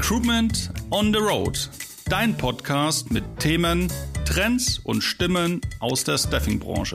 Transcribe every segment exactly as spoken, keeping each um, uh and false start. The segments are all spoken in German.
Recruitment on the Road. Dein Podcast mit Themen, Trends und Stimmen aus der Staffing-Branche.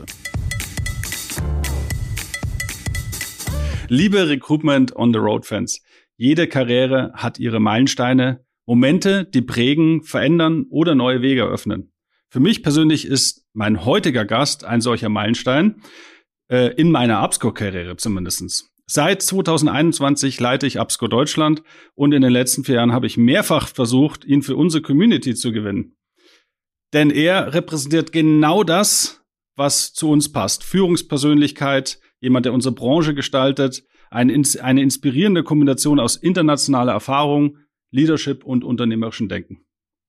Liebe Recruitment on the Road-Fans, jede Karriere hat ihre Meilensteine, Momente, die prägen, verändern oder neue Wege eröffnen. Für mich persönlich ist mein heutiger Gast ein solcher Meilenstein, äh, in meiner Absco-Karriere zumindest. Seit zwanzig einundzwanzig leite ich Absco Deutschland und in den letzten vier Jahren habe ich mehrfach versucht, ihn für unsere Community zu gewinnen. Denn er repräsentiert genau das, was zu uns passt. Führungspersönlichkeit, jemand, der unsere Branche gestaltet, eine, eine inspirierende Kombination aus internationaler Erfahrung, Leadership und unternehmerischem Denken.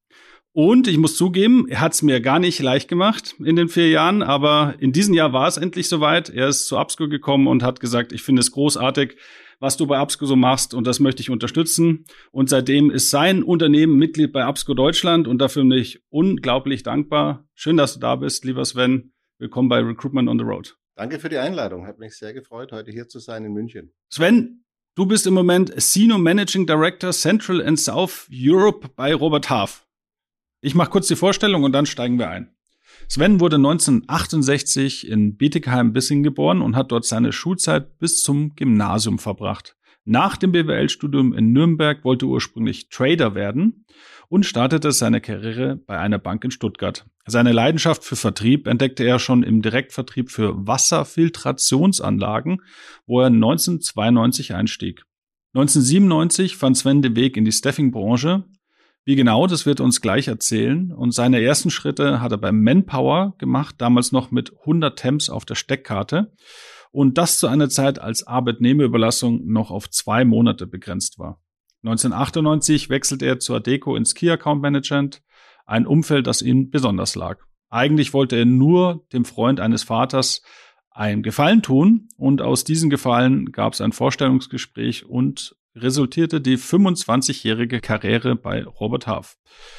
Und ich muss zugeben, er hat es mir gar nicht leicht gemacht in den vier Jahren, aber in diesem Jahr war es endlich soweit. Er ist zu Absco gekommen und hat gesagt, ich finde es großartig, was du bei Absco so machst und das möchte ich unterstützen. Und seitdem ist sein Unternehmen Mitglied bei Absco Deutschland und dafür bin ich unglaublich dankbar. Schön, dass du da bist, lieber Sven. Willkommen bei Recruitment on the Road. Danke für die Einladung. Hat mich sehr gefreut, heute hier zu sein in München. Sven, du bist im Moment Senior Managing Director Central and South Europe bei Robert Half. Ich mache kurz die Vorstellung und dann steigen wir ein. Sven wurde neunzehnhundertachtundsechzig in Bietigheim-Bissingen geboren und hat dort seine Schulzeit bis zum Gymnasium verbracht. Nach dem B W L-Studium in Nürnberg wollte er ursprünglich Trader werden und startete seine Karriere bei einer Bank in Stuttgart. Seine Leidenschaft für Vertrieb entdeckte er schon im Direktvertrieb für Wasserfiltrationsanlagen, wo er neunzehnhundertzweiundneunzig einstieg. neunzehnhundertsiebenundneunzig fand Sven den Weg in die Staffing-Branche. Wie genau, das wird er uns gleich erzählen. Und seine ersten Schritte hat er bei Manpower gemacht, damals noch mit hundert Temps auf der Steckkarte. Und das zu einer Zeit, als Arbeitnehmerüberlassung noch auf zwei Monate begrenzt war. neunzehnhundertachtundneunzig wechselte er zur Adecco ins Key Account Management, ein Umfeld, das ihm besonders lag. Eigentlich wollte er nur dem Freund eines Vaters einen Gefallen tun. Und aus diesem Gefallen gab es ein Vorstellungsgespräch und resultierte die fünfundzwanzigjährige Karriere bei Robert Half.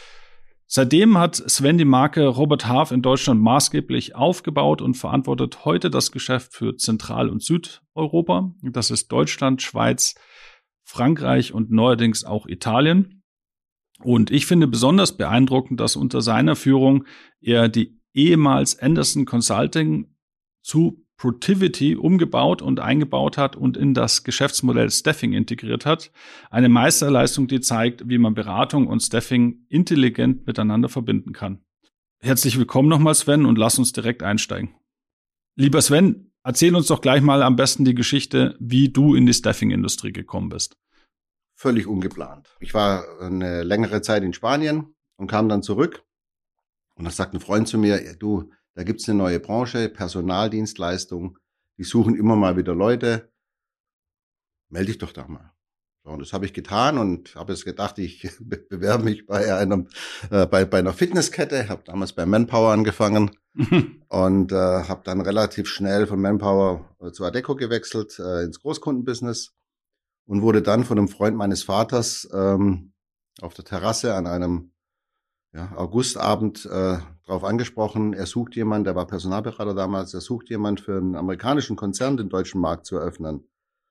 Seitdem hat Sven die Marke Robert Half in Deutschland maßgeblich aufgebaut und verantwortet heute das Geschäft für Zentral- und Südeuropa. Das ist Deutschland, Schweiz, Frankreich und neuerdings auch Italien. Und ich finde besonders beeindruckend, dass unter seiner Führung er die ehemals Anderson Consulting zu Protiviti umgebaut und eingebaut hat und in das Geschäftsmodell Staffing integriert hat. Eine Meisterleistung, die zeigt, wie man Beratung und Staffing intelligent miteinander verbinden kann. Herzlich willkommen nochmal, Sven, und lass uns direkt einsteigen. Lieber Sven, erzähl uns doch gleich mal am besten die Geschichte, wie du in die Staffing-Industrie gekommen bist. Völlig ungeplant. Ich war eine längere Zeit in Spanien und kam dann zurück. Und da sagt ein Freund zu mir, du, da gibt's eine neue Branche, Personaldienstleistung. Die suchen immer mal wieder Leute. Melde dich doch da mal. So, und das habe ich getan und habe jetzt gedacht, ich bewerbe mich bei einem äh, bei bei einer Fitnesskette. Habe damals bei Manpower angefangen und äh, habe dann relativ schnell von Manpower äh, zu Adecco gewechselt äh, ins Großkundenbusiness und wurde dann von einem Freund meines Vaters ähm, auf der Terrasse an einem ja, Augustabend äh, darauf angesprochen, er sucht jemanden, der war Personalberater damals, er sucht jemanden für einen amerikanischen Konzern, den deutschen Markt zu eröffnen.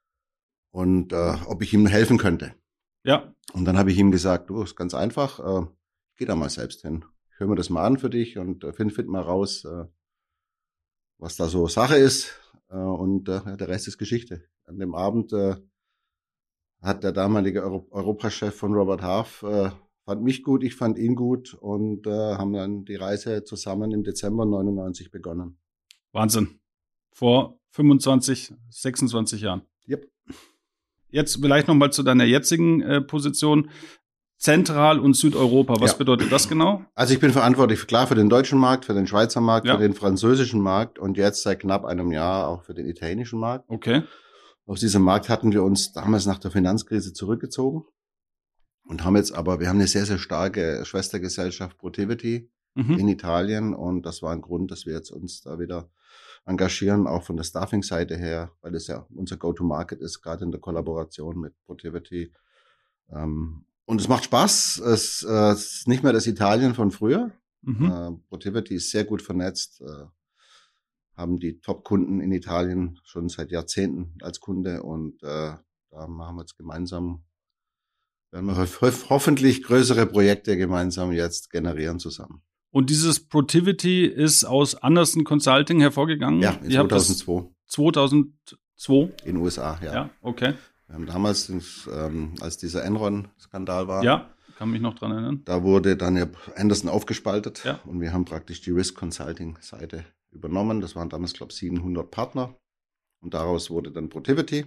Und äh, ob ich ihm helfen könnte. Ja. Und dann habe ich ihm gesagt, du, ist ganz einfach, äh, geh da mal selbst hin. Ich höre mir das mal an für dich und äh, find, find mal raus, äh, was da so Sache ist. Äh, und äh, der Rest ist Geschichte. An dem Abend äh, hat der damalige Euro- Europachef von Robert Half äh, fand mich gut, ich fand ihn gut und äh, haben dann die Reise zusammen im Dezember neunundneunzig begonnen. Wahnsinn. Vor fünfundzwanzig, sechsundzwanzig Jahren. Yep. Jetzt vielleicht nochmal zu deiner jetzigen äh, Position. Zentral- und Südeuropa, was ja. bedeutet das genau? Also ich bin verantwortlich, klar, für den deutschen Markt, für den Schweizer Markt, ja. für den französischen Markt und jetzt seit knapp einem Jahr auch für den italienischen Markt. Okay. Aus diesem Markt hatten wir uns damals nach der Finanzkrise zurückgezogen. Und haben jetzt aber, wir haben eine sehr, sehr starke Schwestergesellschaft Protiviti mhm. in Italien. Und das war ein Grund, dass wir jetzt uns da wieder engagieren, auch von der Staffing-Seite her, weil das ja unser Go-to-Market ist, gerade in der Kollaboration mit Protiviti. Und es macht Spaß. Es ist nicht mehr das Italien von früher. Mhm. Protiviti ist sehr gut vernetzt, haben die Top-Kunden in Italien schon seit Jahrzehnten als Kunde. Und da machen wir jetzt gemeinsam werden wir ho- hoffentlich größere Projekte gemeinsam jetzt generieren zusammen. Und dieses Protiviti ist aus Andersen Consulting hervorgegangen? Ja, in Ihr habt das zweitausendzwei. zweitausendzwei? In den U S A, ja. Ja, okay. Wir haben damals, ähm, als dieser Enron-Skandal war, Ja, kann mich noch dran erinnern. da wurde dann ja Andersen aufgespaltet Ja. und wir haben praktisch die Risk Consulting-Seite übernommen. Das waren damals, glaube ich, siebenhundert Partner und daraus wurde dann Protiviti.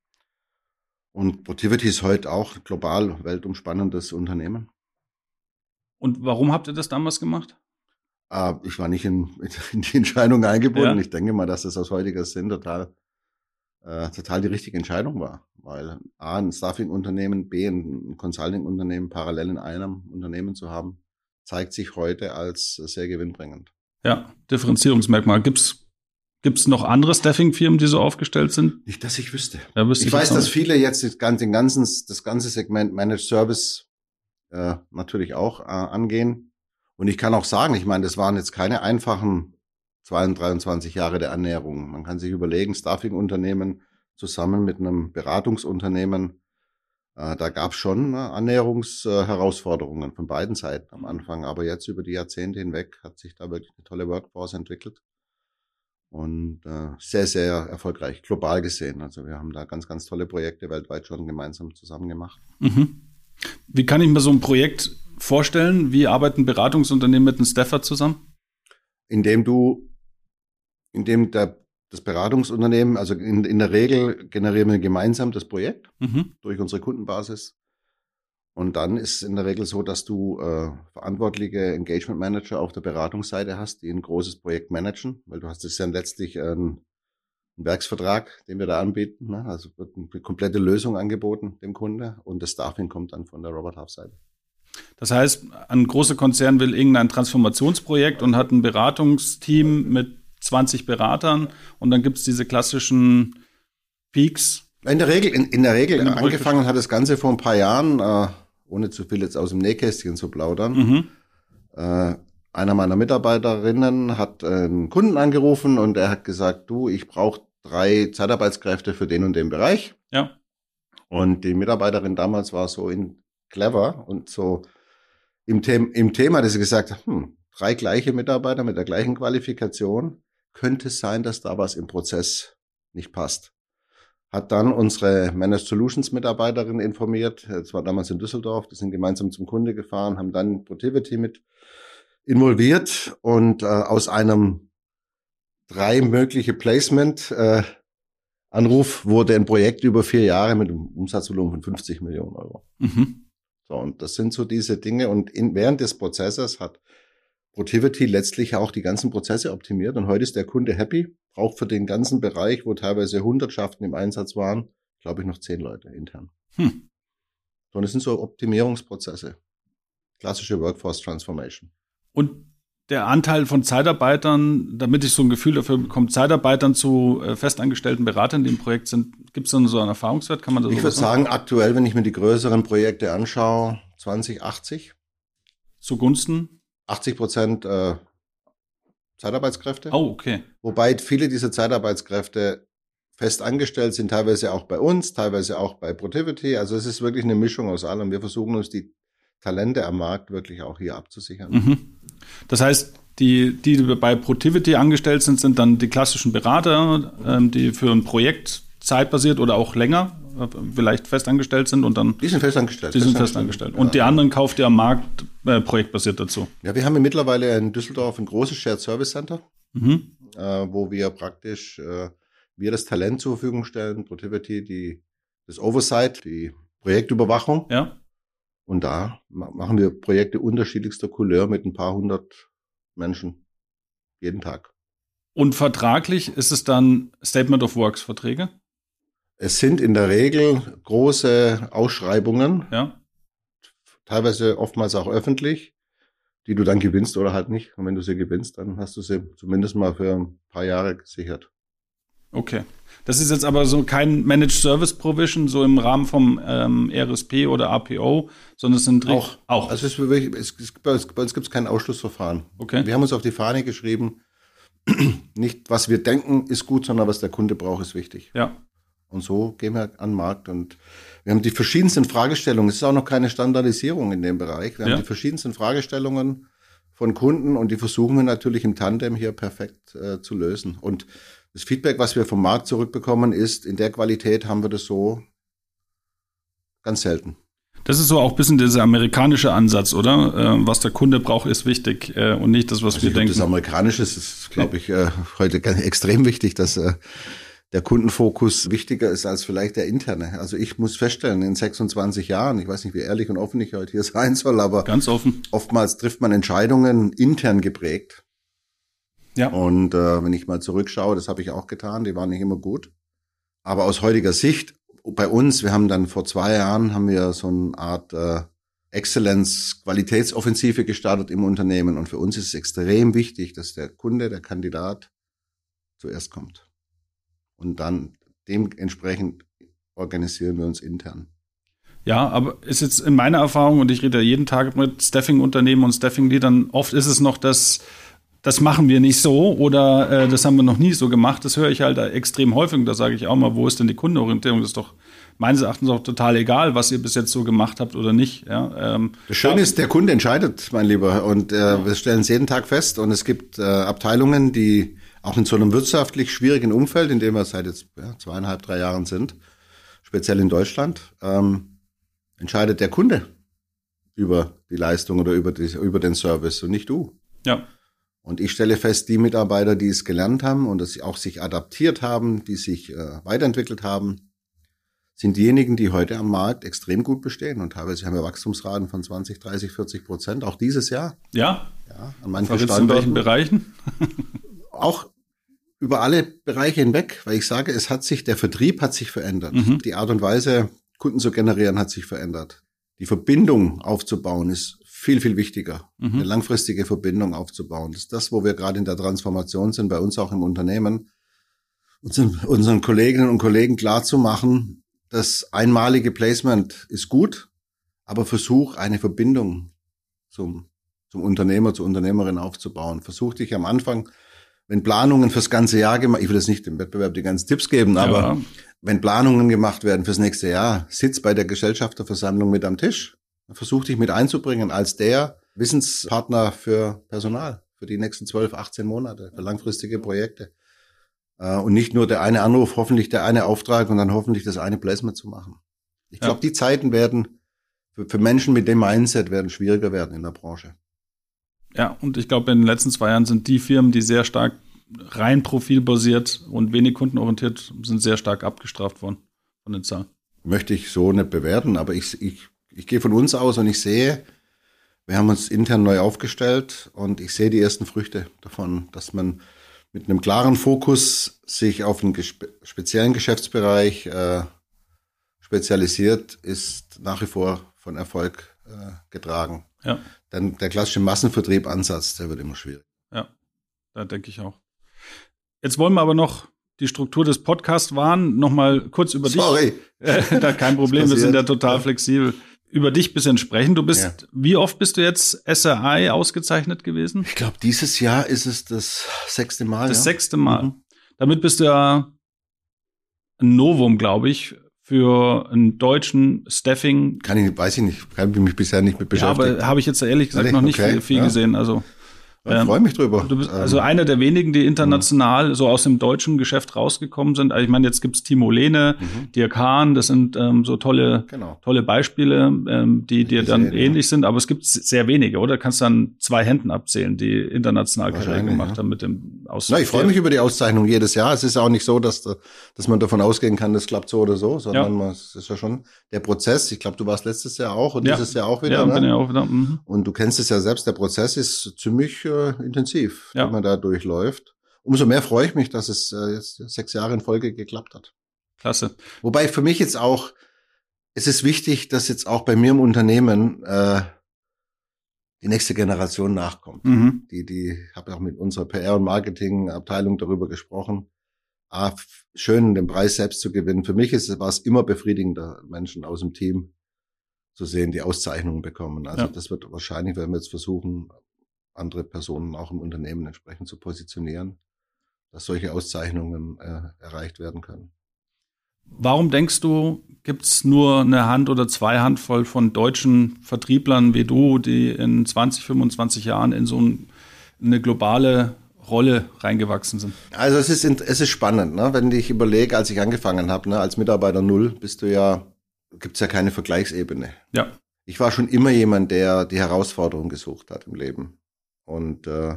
Und Protiviti ist heute auch global weltumspannendes Unternehmen. Und warum habt ihr das damals gemacht? Äh, ich war nicht in, in die Entscheidung eingebunden. Ja. Ich denke mal, dass das aus heutiger Sinn total, äh, total die richtige Entscheidung war. Weil A, ein Staffing-Unternehmen, B, ein Consulting-Unternehmen parallel in einem Unternehmen zu haben, zeigt sich heute als sehr gewinnbringend. Ja, Differenzierungsmerkmal. Gibt's Gibt's noch andere Staffing-Firmen, die so aufgestellt sind? Nicht, dass ich wüsste. Ja, wüsste ich ich weiß, jetzt dass auch viele jetzt das ganze, den ganzen, das ganze Segment Managed Service äh, natürlich auch äh, angehen. Und ich kann auch sagen, ich meine, das waren jetzt keine einfachen zweiundzwanzig, dreiundzwanzig Jahre der Annäherung. Man kann sich überlegen, Staffing-Unternehmen zusammen mit einem Beratungsunternehmen, äh, da gab es schon äh, Annäherungsherausforderungen von beiden Seiten am Anfang. Aber jetzt über die Jahrzehnte hinweg hat sich da wirklich eine tolle Workforce entwickelt. Und äh, sehr, sehr erfolgreich, global gesehen. Also wir haben da ganz, ganz tolle Projekte weltweit schon gemeinsam zusammen gemacht. Mhm. Wie kann ich mir so ein Projekt vorstellen? Wie arbeiten Beratungsunternehmen mit einem Staffer zusammen? Indem du, indem der, das Beratungsunternehmen, also in, in der Regel generieren wir gemeinsam das Projekt Mhm. durch unsere Kundenbasis. Und dann ist es in der Regel so, dass du äh, verantwortliche Engagement Manager auf der Beratungsseite hast, die ein großes Projekt managen, weil du hast es ja letztlich ein, ein Werksvertrag, den wir da anbieten. Ne? Also wird eine komplette Lösung angeboten dem Kunde und das Staffing kommt dann von der Robert Half-Seite. Das heißt, ein großer Konzern will irgendein Transformationsprojekt und hat ein Beratungsteam mit zwanzig Beratern und dann gibt's diese klassischen Peaks. In der Regel, in, in der Regel In angefangen hat das Ganze vor ein paar Jahren, äh, ohne zu viel jetzt aus dem Nähkästchen zu plaudern. Mhm. Äh, einer meiner Mitarbeiterinnen hat einen Kunden angerufen und er hat gesagt, du, ich brauche drei Zeitarbeitskräfte für den und den Bereich. Ja. Und die Mitarbeiterin damals war so in clever und so im, The- im Thema, dass sie gesagt hat, hm, drei gleiche Mitarbeiter mit der gleichen Qualifikation, könnte es sein, dass da was im Prozess nicht passt. Hat dann unsere Managed Solutions Mitarbeiterin informiert, das war damals in Düsseldorf, die sind gemeinsam zum Kunde gefahren, haben dann Protiviti mit involviert und äh, aus einem drei mögliche Placement äh, Anruf wurde ein Projekt über vier Jahre mit einem Umsatzvolumen von fünfzig Millionen Euro. Mhm. So, und das sind so diese Dinge und in, während des Prozesses hat Protiviti letztlich auch die ganzen Prozesse optimiert und heute ist der Kunde happy, braucht für den ganzen Bereich, wo teilweise Hundertschaften im Einsatz waren, glaube ich noch zehn Leute intern. Hm. So, und das sind so Optimierungsprozesse. Klassische Workforce Transformation. Und der Anteil von Zeitarbeitern, damit ich so ein Gefühl dafür bekomme, Zeitarbeitern zu äh, festangestellten Beratern, die im Projekt sind, gibt es dann so einen Erfahrungswert? Kann man das Ich würde sagen, aktuell, wenn ich mir die größeren Projekte anschaue, zwanzig achtzig. Zugunsten? achtzig Prozent äh, Zeitarbeitskräfte. Oh, okay. Wobei viele dieser Zeitarbeitskräfte fest angestellt sind, teilweise auch bei uns, teilweise auch bei Protiviti. Also es ist wirklich eine Mischung aus allem. Wir versuchen uns die Talente am Markt wirklich auch hier abzusichern. Mhm. Das heißt, die, die bei Protiviti angestellt sind, sind dann die klassischen Berater, ähm, die für ein Projekt zeitbasiert oder auch länger äh, vielleicht festangestellt sind und dann Die sind festangestellt. die sind festangestellt. Und die anderen kauft ihr am Markt äh, projektbasiert dazu. Ja, wir haben mittlerweile in Düsseldorf ein großes Shared Service Center, Mhm. äh, wo wir praktisch äh, wir das Talent zur Verfügung stellen, Protiviti, die das Oversight, die Projektüberwachung. Ja. Und da ma- machen wir Projekte unterschiedlichster Couleur mit ein paar hundert Menschen jeden Tag. Und vertraglich ist es dann Statement of Works Verträge? Es sind in der Regel große Ausschreibungen, Ja. teilweise oftmals auch öffentlich, die du dann gewinnst oder halt nicht. Und wenn du sie gewinnst, dann hast du sie zumindest mal für ein paar Jahre gesichert. Okay. Das ist jetzt aber so kein Managed Service Provision, so im Rahmen vom ähm, R S P oder A P O, sondern es sind Auch. auch. Also es, ist wirklich, es, es, bei uns, bei uns gibt es kein Ausschlussverfahren. Okay. Wir haben uns auf die Fahne geschrieben, nicht was wir denken ist gut, sondern was der Kunde braucht, ist wichtig. Ja. Und so gehen wir an den Markt. Und wir haben die verschiedensten Fragestellungen. Es ist auch noch keine Standardisierung in dem Bereich. Wir ja. haben die verschiedensten Fragestellungen von Kunden und die versuchen wir natürlich im Tandem hier perfekt äh, zu lösen. Und das Feedback, was wir vom Markt zurückbekommen, ist, in der Qualität haben wir das so ganz selten. Das ist so auch ein bisschen dieser amerikanische Ansatz, oder? Äh, was der Kunde braucht, ist wichtig äh, und nicht das, was also wir denken. Das amerikanische ist, glaube ich, äh, heute extrem wichtig, dass äh, der Kundenfokus wichtiger ist als vielleicht der interne. Also ich muss feststellen, in sechsundzwanzig Jahren, ich weiß nicht, wie ehrlich und offen ich heute hier sein soll, aber ganz offen. Oftmals trifft man Entscheidungen intern geprägt. Ja. Und äh, wenn ich mal zurückschaue, das habe ich auch getan, die waren nicht immer gut. Aber aus heutiger Sicht, bei uns, wir haben dann vor zwei Jahren, haben wir so eine Art äh, Exzellenz-Qualitätsoffensive gestartet im Unternehmen. Und für uns ist es extrem wichtig, dass der Kunde, der Kandidat zuerst kommt. Und dann dementsprechend organisieren wir uns intern. Ja, aber ist jetzt in meiner Erfahrung, und ich rede ja jeden Tag mit Staffing-Unternehmen und Staffing-Leadern, oft ist es noch das, das machen wir nicht so oder äh, das haben wir noch nie so gemacht. Das höre ich halt extrem häufig und da sage ich auch mal, wo ist denn die Kundenorientierung? Das ist doch meines Erachtens auch total egal, was ihr bis jetzt so gemacht habt oder nicht. Ja, ähm, das Schöne ist, der Kunde entscheidet, mein Lieber. Und äh, ja. wir stellen es jeden Tag fest. Und es gibt äh, Abteilungen, die auch in so einem wirtschaftlich schwierigen Umfeld, in dem wir seit jetzt ja, zweieinhalb, drei Jahren sind, speziell in Deutschland, ähm, entscheidet der Kunde über die Leistung oder über, die, über den Service und nicht du. Ja. Und ich stelle fest, die Mitarbeiter, die es gelernt haben und das auch sich adaptiert haben, die sich äh, weiterentwickelt haben, sind diejenigen, die heute am Markt extrem gut bestehen. Und teilweise haben wir Wachstumsraten von zwanzig, dreißig, vierzig Prozent, auch dieses Jahr. Ja? Ja, an manchen Standorten. Standorten. In welchen Bereichen? Auch über alle Bereiche hinweg, weil ich sage, es hat sich, der Vertrieb hat sich verändert. Mhm. Die Art und Weise, Kunden zu generieren, hat sich verändert. Die Verbindung aufzubauen ist viel, viel wichtiger. Mhm. Eine langfristige Verbindung aufzubauen. Das ist das, wo wir gerade in der Transformation sind, bei uns auch im Unternehmen, unseren, unseren Kolleginnen und Kollegen klarzumachen, das einmalige Placement ist gut, aber versuch eine Verbindung zum, zum Unternehmer, zur Unternehmerin aufzubauen. Versuch dich am Anfang, wenn Planungen fürs ganze Jahr gemacht, ich will jetzt nicht dem Wettbewerb die ganzen Tipps geben, aber ja. wenn Planungen gemacht werden fürs nächste Jahr, sitz bei der Gesellschafterversammlung mit am Tisch. Versuch dich mit einzubringen als der Wissenspartner für Personal, für die nächsten zwölf, achtzehn Monate, für langfristige Projekte. Und nicht nur der eine Anruf, hoffentlich der eine Auftrag und dann hoffentlich das eine Placement zu machen. Ich glaube, ja. die Zeiten werden für, für Menschen mit dem Mindset werden schwieriger werden in der Branche. Ja, und ich glaube, in den letzten zwei Jahren sind die Firmen, die sehr stark rein profilbasiert und wenig kundenorientiert, sind sehr stark abgestraft worden von den Zahlen. Möchte ich so nicht bewerten, aber ich, ich, ich gehe von uns aus und ich sehe, wir haben uns intern neu aufgestellt und ich sehe die ersten Früchte davon, dass man mit einem klaren Fokus sich auf einen gespe- speziellen Geschäftsbereich äh, spezialisiert, ist nach wie vor von Erfolg äh, getragen. Ja. Dann der klassische Massenvertrieb-Ansatz, der wird immer schwierig. Ja, da denke ich auch. Jetzt wollen wir aber noch die Struktur des Podcasts wahren, noch mal kurz über Sorry. dich. Sorry. Äh, da kein Problem, wir sind ja total ja. flexibel. Über dich ein bisschen sprechen. Du bist, ja. wie oft bist du jetzt S R I ausgezeichnet gewesen? Ich glaube, dieses Jahr ist es das sechste Mal. Das ja. sechste Mal. Mhm. Damit bist du ja ein Novum, glaube ich, für einen deutschen Staffing. Kann ich, weiß ich nicht, habe ich mich bisher nicht mit beschäftigt. Ja, aber habe ich jetzt ehrlich gesagt Ehrlich? noch nicht okay. viel, viel ja. gesehen. Also Ich ähm, freue mich drüber. Du bist also einer der wenigen, die international mhm. so aus dem deutschen Geschäft rausgekommen sind. Also ich meine, jetzt gibt's Timo Lehne, mhm. Dirk Hahn, das sind ähm, so tolle, genau. tolle Beispiele, ähm, die dir dann sehen, ähnlich ja. sind. Aber es gibt sehr wenige, oder? Kannst dann zwei Händen abzählen, die international Karriere gemacht ja. haben mit dem Auszeichnung. Na, ich freue mich über die Auszeichnung jedes Jahr. Es ist auch nicht so, dass, dass man davon ausgehen kann, das klappt so oder so, sondern ja. man, es ist ja schon der Prozess. Ich glaube, du warst letztes Jahr auch und ja. dieses Jahr auch wieder. Ja, ne? bin ja auch wieder. Mhm. Und du kennst es ja selbst, der Prozess ist ziemlich äh, intensiv. Ja. Wenn man da durchläuft. Umso mehr freue ich mich, dass es äh, jetzt sechs Jahre in Folge geklappt hat. Klasse. Wobei für mich jetzt auch, es ist wichtig, dass jetzt auch bei mir im Unternehmen äh, die nächste Generation nachkommt. Mhm. Die, die habe auch mit unserer P R- und Marketing-Abteilung darüber gesprochen. Ah, schön, den Preis selbst zu gewinnen. Für mich ist es, war es immer befriedigender, Menschen aus dem Team zu sehen, die Auszeichnungen bekommen. Also ja. das wird wahrscheinlich, wenn wir jetzt versuchen, andere Personen auch im Unternehmen entsprechend zu positionieren, dass solche Auszeichnungen äh, erreicht werden können. Warum denkst du, gibt es nur eine Hand oder zwei Handvoll von deutschen Vertrieblern wie du, die in zwanzig, fünfundzwanzig Jahren in so ein, eine globale Rolle reingewachsen sind? Also es ist, es ist spannend, ne? Wenn ich überlege, als ich angefangen habe, ne, als Mitarbeiter Null, bist du ja, gibt's ja keine Vergleichsebene. Ja. Ich war schon immer jemand, der die Herausforderung gesucht hat im Leben. Und äh,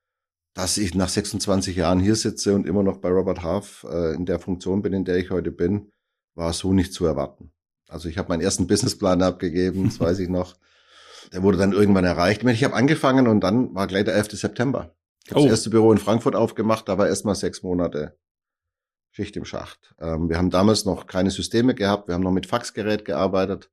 dass ich nach sechsundzwanzig Jahren hier sitze und immer noch bei Robert Half äh, in der Funktion bin, in der ich heute bin, war so nicht zu erwarten. Also ich habe meinen ersten Businessplan abgegeben, das weiß ich noch. Der wurde dann irgendwann erreicht. Ich habe angefangen und dann war gleich der elfte September. Ich habe oh. das erste Büro in Frankfurt aufgemacht, da war erstmal sechs Monate Schicht im Schacht. Ähm, wir haben damals noch keine Systeme gehabt, wir haben noch mit Faxgerät gearbeitet.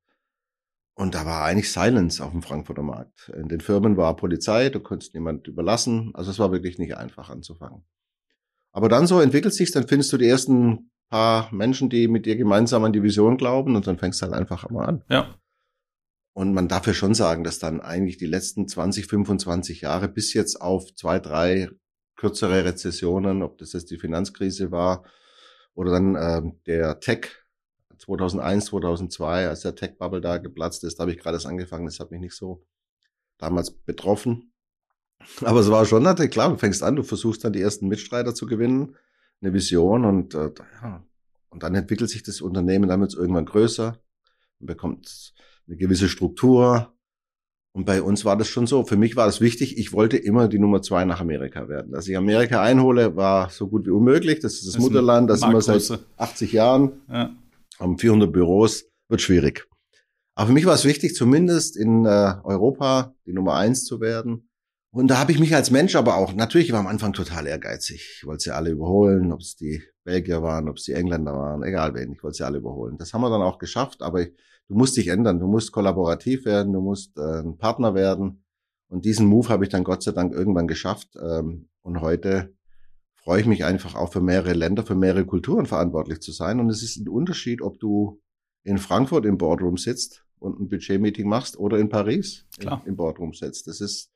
Und da war eigentlich Silence auf dem Frankfurter Markt. In den Firmen war Polizei, du konntest niemand überlassen. Also es war wirklich nicht einfach anzufangen. Aber dann so entwickelt sich's, dann findest du die ersten paar Menschen, die mit dir gemeinsam an die Vision glauben und dann fängst du halt einfach mal an. Ja. Und man darf ja schon sagen, dass dann eigentlich die letzten zwanzig, fünfundzwanzig Jahre bis jetzt auf zwei, drei kürzere Rezessionen, ob das jetzt die Finanzkrise war oder dann äh, der Tech zweitausendeins, zweitausendzwei, als der Tech-Bubble da geplatzt ist, da habe ich gerade erst angefangen, das hat mich nicht so damals betroffen. Aber es war schon natürlich klar, du fängst an, du versuchst dann die ersten Mitstreiter zu gewinnen, eine Vision und äh, ja, und dann entwickelt sich das Unternehmen, dann wird es irgendwann größer, man bekommt eine gewisse Struktur und bei uns war das schon so. Für mich war es wichtig, ich wollte immer die Nummer zwei nach Amerika werden. Dass ich Amerika einhole, war so gut wie unmöglich, das ist das, das Mutterland, das sind wir seit achtzig Jahren. Ja. Haben vierhundert Büros, wird schwierig. Aber für mich war es wichtig, zumindest in äh, Europa die Nummer eins zu werden. Und da habe ich mich als Mensch aber auch, natürlich ich war am Anfang total ehrgeizig. Ich wollte sie alle überholen, ob es die Belgier waren, ob es die Engländer waren, egal wen, ich wollte sie alle überholen. Das haben wir dann auch geschafft, aber ich, du musst dich ändern, du musst kollaborativ werden, du musst äh, ein Partner werden. Und diesen Move habe ich dann Gott sei Dank irgendwann geschafft. Ähm, und heute freue ich mich einfach auch für mehrere Länder, für mehrere Kulturen verantwortlich zu sein. Und es ist ein Unterschied, ob du in Frankfurt im Boardroom sitzt und ein Budgetmeeting machst oder in Paris Klar. im Boardroom sitzt. Das ist,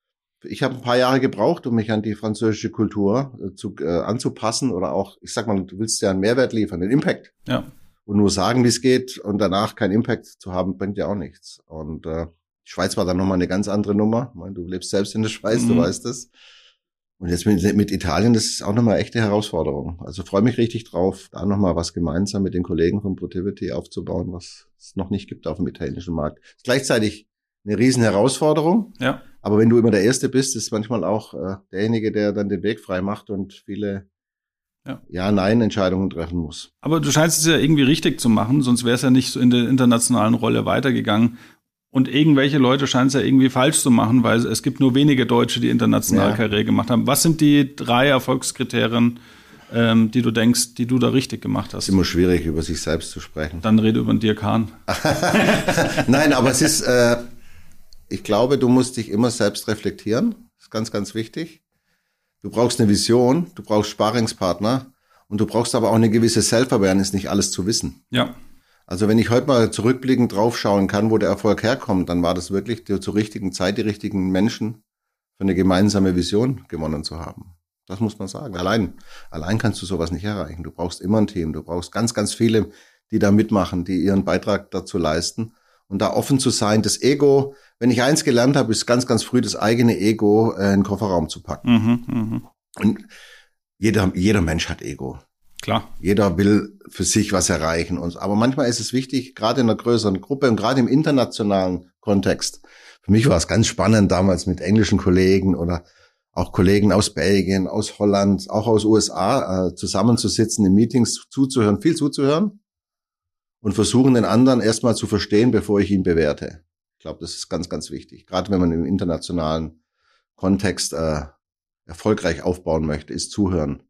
ich habe ein paar Jahre gebraucht, um mich an die französische Kultur äh, zu, äh, anzupassen oder auch, ich sag mal, du willst ja einen Mehrwert liefern, den Impact. Ja. Und nur sagen, wie es geht und danach keinen Impact zu haben, bringt ja auch nichts. Und äh, die Schweiz war dann nochmal eine ganz andere Nummer. Ich meine, du lebst selbst in der Schweiz, mhm. du weißt es. Und jetzt mit, mit Italien, das ist auch nochmal eine echte Herausforderung. Also freue mich richtig drauf, da nochmal was gemeinsam mit den Kollegen von Protiviti aufzubauen, was es noch nicht gibt auf dem italienischen Markt. Ist gleichzeitig eine riesen Herausforderung. Ja. Aber wenn du immer der Erste bist, ist manchmal auch äh, derjenige, der dann den Weg frei macht und viele ja. Ja-Nein-Entscheidungen treffen muss. Aber du scheinst es ja irgendwie richtig zu machen, sonst wäre es ja nicht so in der internationalen Rolle weitergegangen. Und irgendwelche Leute scheinen es ja irgendwie falsch zu machen, weil es gibt nur wenige Deutsche, die international ja. Karriere gemacht haben. Was sind die drei Erfolgskriterien, ähm, die du denkst, die du da richtig gemacht hast? Es ist immer schwierig, über sich selbst zu sprechen. Dann rede über den Dirk Hahn. Nein, aber es ist, äh, ich glaube, du musst dich immer selbst reflektieren. Das ist ganz, ganz wichtig. Du brauchst eine Vision, du brauchst Sparringspartner und du brauchst aber auch eine gewisse Self-Awareness, nicht alles zu wissen. Ja. Also wenn ich heute mal zurückblickend draufschauen kann, wo der Erfolg herkommt, dann war das wirklich die, zur richtigen Zeit die richtigen Menschen für eine gemeinsame Vision gewonnen zu haben. Das muss man sagen. Allein, allein kannst du sowas nicht erreichen. Du brauchst immer ein Team. Du brauchst ganz, ganz viele, die da mitmachen, die ihren Beitrag dazu leisten. Und da offen zu sein, das Ego, wenn ich eins gelernt habe, ist ganz, ganz früh das eigene Ego äh, in den Kofferraum zu packen. Mhm, mh. Und jeder, jeder Mensch hat Ego. Klar. Jeder will für sich was erreichen. Aber manchmal ist es wichtig, gerade in einer größeren Gruppe und gerade im internationalen Kontext. Für mich war es ganz spannend, damals mit englischen Kollegen oder auch Kollegen aus Belgien, aus Holland, auch aus U S A äh, zusammenzusitzen, in Meetings zuzuhören, viel zuzuhören und versuchen, den anderen erstmal zu verstehen, bevor ich ihn bewerte. Ich glaube, das ist ganz, ganz wichtig. Gerade wenn man im internationalen Kontext äh, erfolgreich aufbauen möchte, ist zuhören.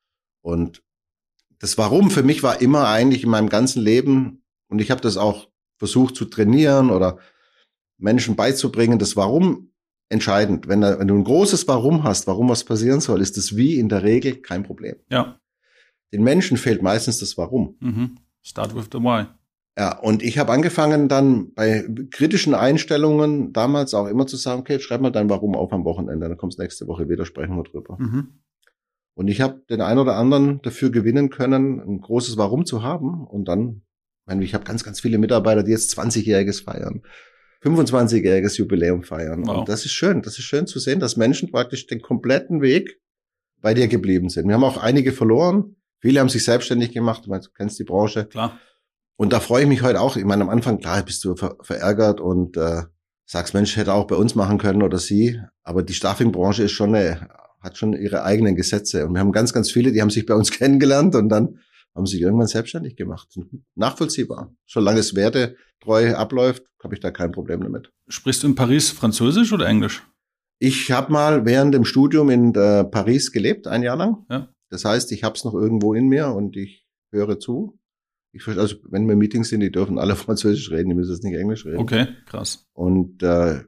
Und das Warum für mich war immer eigentlich in meinem ganzen Leben, und ich habe das auch versucht zu trainieren oder Menschen beizubringen, das Warum entscheidend. Wenn, wenn du ein großes Warum hast, warum was passieren soll, ist das Wie in der Regel kein Problem. Ja. Den Menschen fehlt meistens das Warum. Mhm. Start with the why. Ja, und ich habe angefangen dann bei kritischen Einstellungen damals auch immer zu sagen, okay, schreib mal dein Warum auf am Wochenende, dann kommst nächste Woche wieder, sprechen wir drüber. Mhm. Und ich habe den einen oder anderen dafür gewinnen können, ein großes Warum zu haben. Und dann, ich meine, ich habe ganz, ganz viele Mitarbeiter, die jetzt zwanzigjähriges feiern, fünfundzwanzigjähriges Jubiläum feiern. Wow. Und das ist schön. Das ist schön zu sehen, dass Menschen praktisch den kompletten Weg bei dir geblieben sind. Wir haben auch einige verloren. Viele haben sich selbstständig gemacht. Du kennst die Branche. Klar. Und da freue ich mich heute auch. Ich meine, am Anfang, klar, bist du ver- verärgert und äh, sagst, Mensch, hätte auch bei uns machen können oder sie. Aber die Staffing-Branche ist schon eine, hat schon ihre eigenen Gesetze. Und wir haben ganz, ganz viele, die haben sich bei uns kennengelernt und dann haben sich irgendwann selbstständig gemacht. Nachvollziehbar. Solange es wertetreu abläuft, habe ich da kein Problem damit. Sprichst du in Paris Französisch oder Englisch? Ich habe mal während dem Studium in äh, Paris gelebt, ein Jahr lang. Ja. Das heißt, ich habe es noch irgendwo in mir und ich höre zu. Ich, also wenn wir Meetings sind, die dürfen alle Französisch reden, die müssen jetzt nicht Englisch reden. Okay, krass. Und äh,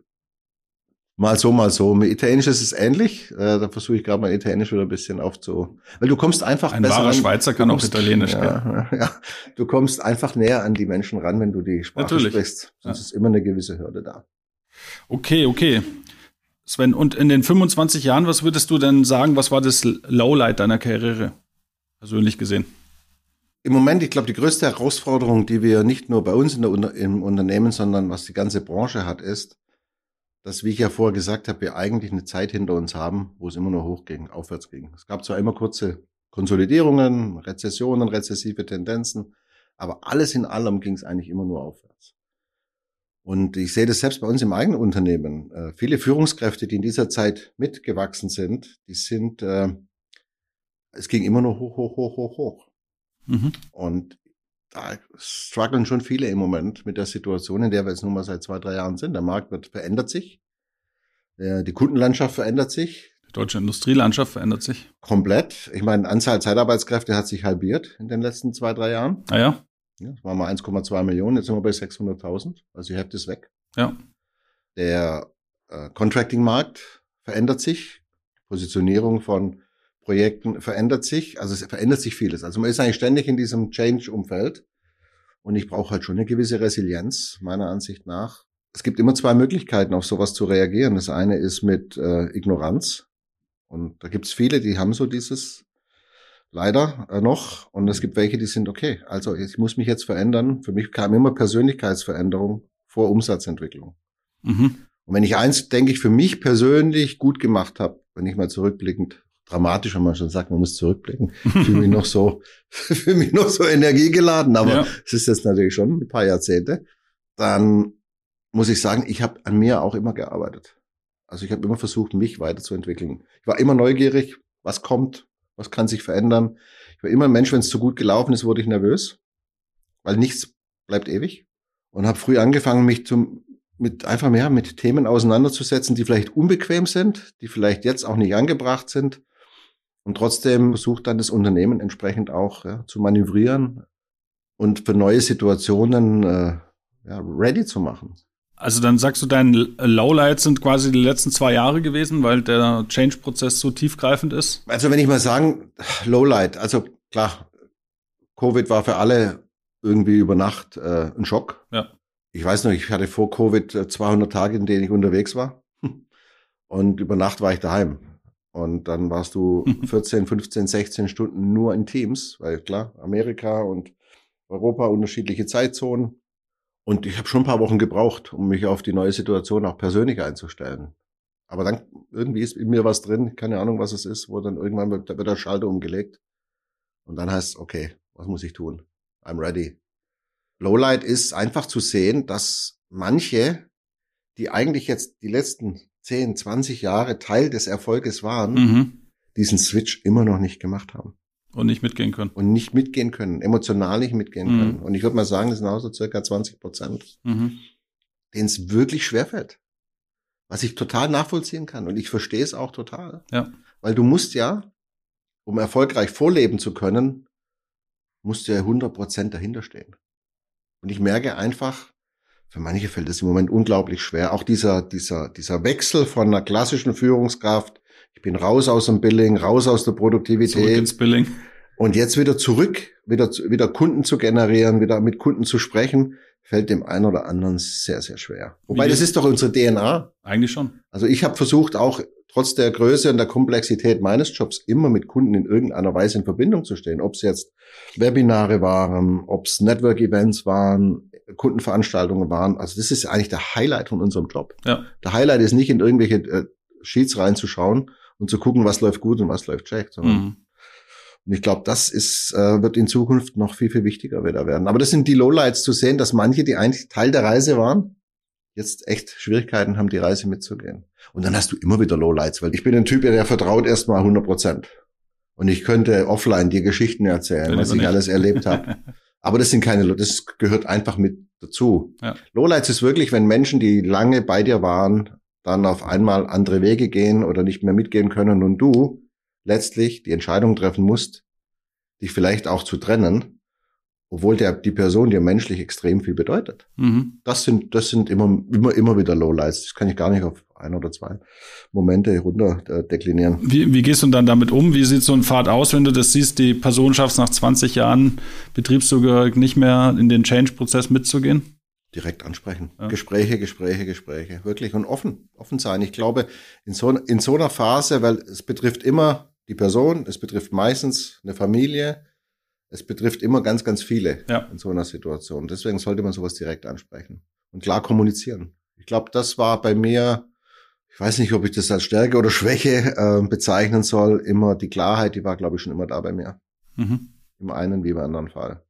mal so, mal so. Mit Italienisch ist es ähnlich. Äh, da versuche ich gerade mal Italienisch wieder ein bisschen aufzu... Weil du kommst einfach Ein besser wahrer an, Schweizer kann auch kommst, Italienisch, ja, ja, ja. Du kommst einfach näher an die Menschen ran, wenn du die Sprache Natürlich. sprichst. Sonst Ja. ist immer eine gewisse Hürde da. Okay, okay. Sven, und in den fünfundzwanzig Jahren, was würdest du denn sagen, was war das Lowlight deiner Karriere, persönlich gesehen? Im Moment, ich glaube, die größte Herausforderung, die wir nicht nur bei uns in der, Unter- im Unternehmen, sondern was die ganze Branche hat, ist, dass, wie ich ja vorher gesagt habe, wir eigentlich eine Zeit hinter uns haben, wo es immer nur hochging, aufwärts ging. Es gab zwar immer kurze Konsolidierungen, Rezessionen, rezessive Tendenzen, aber alles in allem ging es eigentlich immer nur aufwärts. Und ich sehe das selbst bei uns im eigenen Unternehmen. Äh, viele Führungskräfte, die in dieser Zeit mitgewachsen sind, die sind, äh, es ging immer nur hoch, hoch, hoch, hoch, hoch. Mhm. Und da strugglen schon viele im Moment mit der Situation, in der wir jetzt nun mal seit zwei, drei Jahren sind. Der Markt wird, verändert sich. Äh, Die Kundenlandschaft verändert sich Die deutsche Industrielandschaft verändert sich. komplett. Ich meine, Anzahl Zeitarbeitskräfte hat sich halbiert in den letzten zwei, drei Jahren. Ah ja? Ja, das waren mal eins Komma zwei Millionen, jetzt sind wir bei sechshunderttausend. Also die Hälfte ist weg. Ja. Der äh, Contracting-Markt verändert sich. Positionierung von Projekten verändert sich. Also es verändert sich vieles. Also man ist eigentlich ständig in diesem Change-Umfeld. Und ich brauche halt schon eine gewisse Resilienz, meiner Ansicht nach. Es gibt immer zwei Möglichkeiten, auf sowas zu reagieren. Das eine ist mit äh, Ignoranz. Und da gibt es viele, die haben so dieses leider äh, noch. Und es gibt welche, die sind okay. Also ich muss mich jetzt verändern. Für mich kam immer Persönlichkeitsveränderung vor Umsatzentwicklung. Mhm. Und wenn ich eins, denke ich, für mich persönlich gut gemacht habe, wenn ich mal zurückblickend, dramatisch, wenn man schon sagt, man muss zurückblicken, fühle mich noch so, fühle mich noch so energiegeladen, aber Ja. es ist jetzt natürlich schon ein paar Jahrzehnte, dann muss ich sagen, ich habe an mir auch immer gearbeitet. Also ich habe immer versucht, mich weiterzuentwickeln. Ich war immer neugierig, was kommt, was kann sich verändern. Ich war immer ein Mensch, wenn es zu gut gelaufen ist, wurde ich nervös, weil nichts bleibt ewig. Und habe früh angefangen, mich zum mit einfach mehr mit Themen auseinanderzusetzen, die vielleicht unbequem sind, die vielleicht jetzt auch nicht angebracht sind. Und trotzdem versucht dann das Unternehmen entsprechend auch ja, zu manövrieren und für neue Situationen äh, ja, ready zu machen. Also dann sagst du, dein Lowlight sind quasi die letzten zwei Jahre gewesen, weil der Change-Prozess so tiefgreifend ist? Also wenn ich mal sagen, Lowlight, also klar, Covid war für alle irgendwie über Nacht äh, ein Schock. Ja. Ich weiß noch, ich hatte vor Covid zweihundert Tage, in denen ich unterwegs war. Und über Nacht war ich daheim. Und dann warst du vierzehn, fünfzehn, sechzehn Stunden nur in Teams, weil klar, Amerika und Europa, unterschiedliche Zeitzonen. Und ich habe schon ein paar Wochen gebraucht, um mich auf die neue Situation auch persönlich einzustellen. Aber dann irgendwie ist in mir was drin, keine Ahnung, was es ist, wo dann irgendwann wird, wird der Schalter umgelegt. Und dann heißt es, okay, was muss ich tun? I'm ready. Lowlight ist einfach zu sehen, dass manche, die eigentlich jetzt die letzten zehn, zwanzig Jahre Teil des Erfolges waren, Mhm. diesen Switch immer noch nicht gemacht haben. Und nicht mitgehen können. Und nicht mitgehen können, emotional nicht mitgehen Mhm. können. Und ich würde mal sagen, das sind auch so circa zwanzig Prozent, Mhm. denen es wirklich schwerfällt. Was ich total nachvollziehen kann. Und ich verstehe es auch total. Ja. Weil du musst ja, um erfolgreich vorleben zu können, musst du ja hundert Prozent dahinter stehen. Und ich merke einfach, für manche fällt es im Moment unglaublich schwer. Auch dieser, dieser, dieser Wechsel von einer klassischen Führungskraft. Ich bin raus aus dem Billing, raus aus der Zurück Produktivität. ins Billing. Und jetzt wieder zurück, wieder, wieder Kunden zu generieren, wieder mit Kunden zu sprechen, fällt dem einen oder anderen sehr, sehr schwer. Wobei, Wie- das ist doch unsere D N A. Eigentlich schon. Also ich habe versucht, auch trotz der Größe und der Komplexität meines Jobs immer mit Kunden in irgendeiner Weise in Verbindung zu stehen. Ob es jetzt Webinare waren, ob es Network-Events waren, Kundenveranstaltungen waren. Also das ist eigentlich der Highlight von unserem Job. Ja. Der Highlight ist nicht in irgendwelche äh, Sheets reinzuschauen und zu gucken, was läuft gut und was läuft schlecht, sondern Mhm. und ich glaube, das ist äh, wird in Zukunft noch viel, viel wichtiger wieder werden. Aber das sind die Lowlights zu sehen, dass manche, die eigentlich Teil der Reise waren, jetzt echt Schwierigkeiten haben, die Reise mitzugehen. Und dann hast du immer wieder Lowlights, weil ich bin ein Typ, der vertraut erstmal hundert Prozent. Und ich könnte offline dir Geschichten erzählen, Wenn was ich ich nicht. alles erlebt habe. Aber das sind keine, das gehört einfach mit dazu. Ja. Lowlights ist wirklich, wenn Menschen, die lange bei dir waren, dann auf einmal andere Wege gehen oder nicht mehr mitgehen können und du letztlich die Entscheidung treffen musst, dich vielleicht auch zu trennen, obwohl der, die Person dir menschlich extrem viel bedeutet. Mhm. Das sind, das sind immer, immer, immer wieder Lowlights. Das kann ich gar nicht auf ein oder zwei Momente runter äh, deklinieren. Wie, wie gehst du dann damit um? Wie sieht so ein Pfad aus, wenn du das siehst, die Person schafft es nach zwanzig Jahren Betriebszugehörig nicht mehr in den Change-Prozess mitzugehen? Direkt ansprechen. Ja. Gespräche, Gespräche, Gespräche. Wirklich und offen, offen sein. Ich glaube, in so, in so einer Phase, weil es betrifft immer die Person, es betrifft meistens eine Familie, es betrifft immer ganz, ganz viele Ja. in so einer Situation. Deswegen sollte man sowas direkt ansprechen und klar kommunizieren. Ich glaube, das war bei mir, ich weiß nicht, ob ich das als Stärke oder Schwäche äh, bezeichnen soll, immer die Klarheit, die war, glaube ich, schon immer da bei mir. Mhm. Im einen wie im anderen Fall.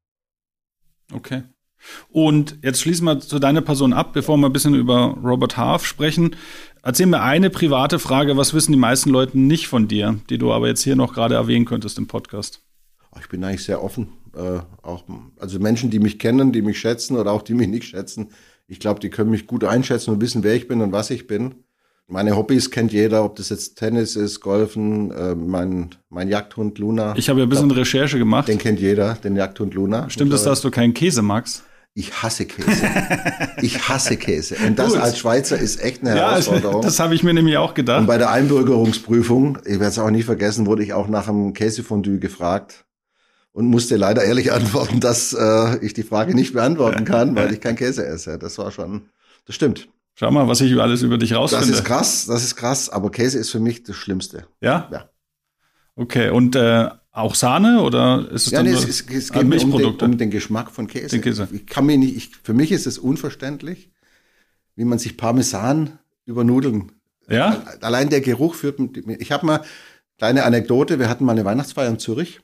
Okay. Und jetzt schließen wir zu deiner Person ab, bevor wir ein bisschen über Robert Half sprechen. Erzähl mir eine private Frage, was wissen die meisten Leute nicht von dir, die du aber jetzt hier noch gerade erwähnen könntest im Podcast? Ich bin eigentlich sehr offen. Äh, auch, also Menschen, die mich kennen, die mich schätzen oder auch die mich nicht schätzen, ich glaube, die können mich gut einschätzen und wissen, wer ich bin und was ich bin. Meine Hobbys kennt jeder, ob das jetzt Tennis ist, Golfen, äh, mein, mein Jagdhund Luna. Ich habe ja ein bisschen Recherche gemacht. Den kennt jeder, den Jagdhund Luna. Stimmt es, dass du keinen Käse magst? Ich hasse Käse. Ich hasse Käse. Und das Gut. als Schweizer ist echt eine Ja, Herausforderung. das habe ich mir nämlich auch Und gedacht. bei der Einbürgerungsprüfung, ich werde es auch nie vergessen, wurde ich auch nach einem Käsefondue gefragt und musste leider ehrlich antworten, dass äh, ich die Frage nicht beantworten kann, weil ich kein Käse esse. Das war schon, das stimmt. Schau mal, was ich alles über dich Das rausfinde. ist krass, das ist krass, aber Käse ist für mich das Schlimmste. Ja? Ja. Okay, und äh, auch Sahne oder ist es Ja, dann nee, nur es, es, es äh, geht mir um den, Milchprodukte? um den Geschmack von Käse. Den Käse. Ich kann mir nicht, ich, für mich ist es unverständlich, wie man sich Parmesan über Nudeln. Ja? Allein der Geruch führt mir. Ich habe mal kleine Anekdote. Wir hatten mal eine Weihnachtsfeier in Zürich.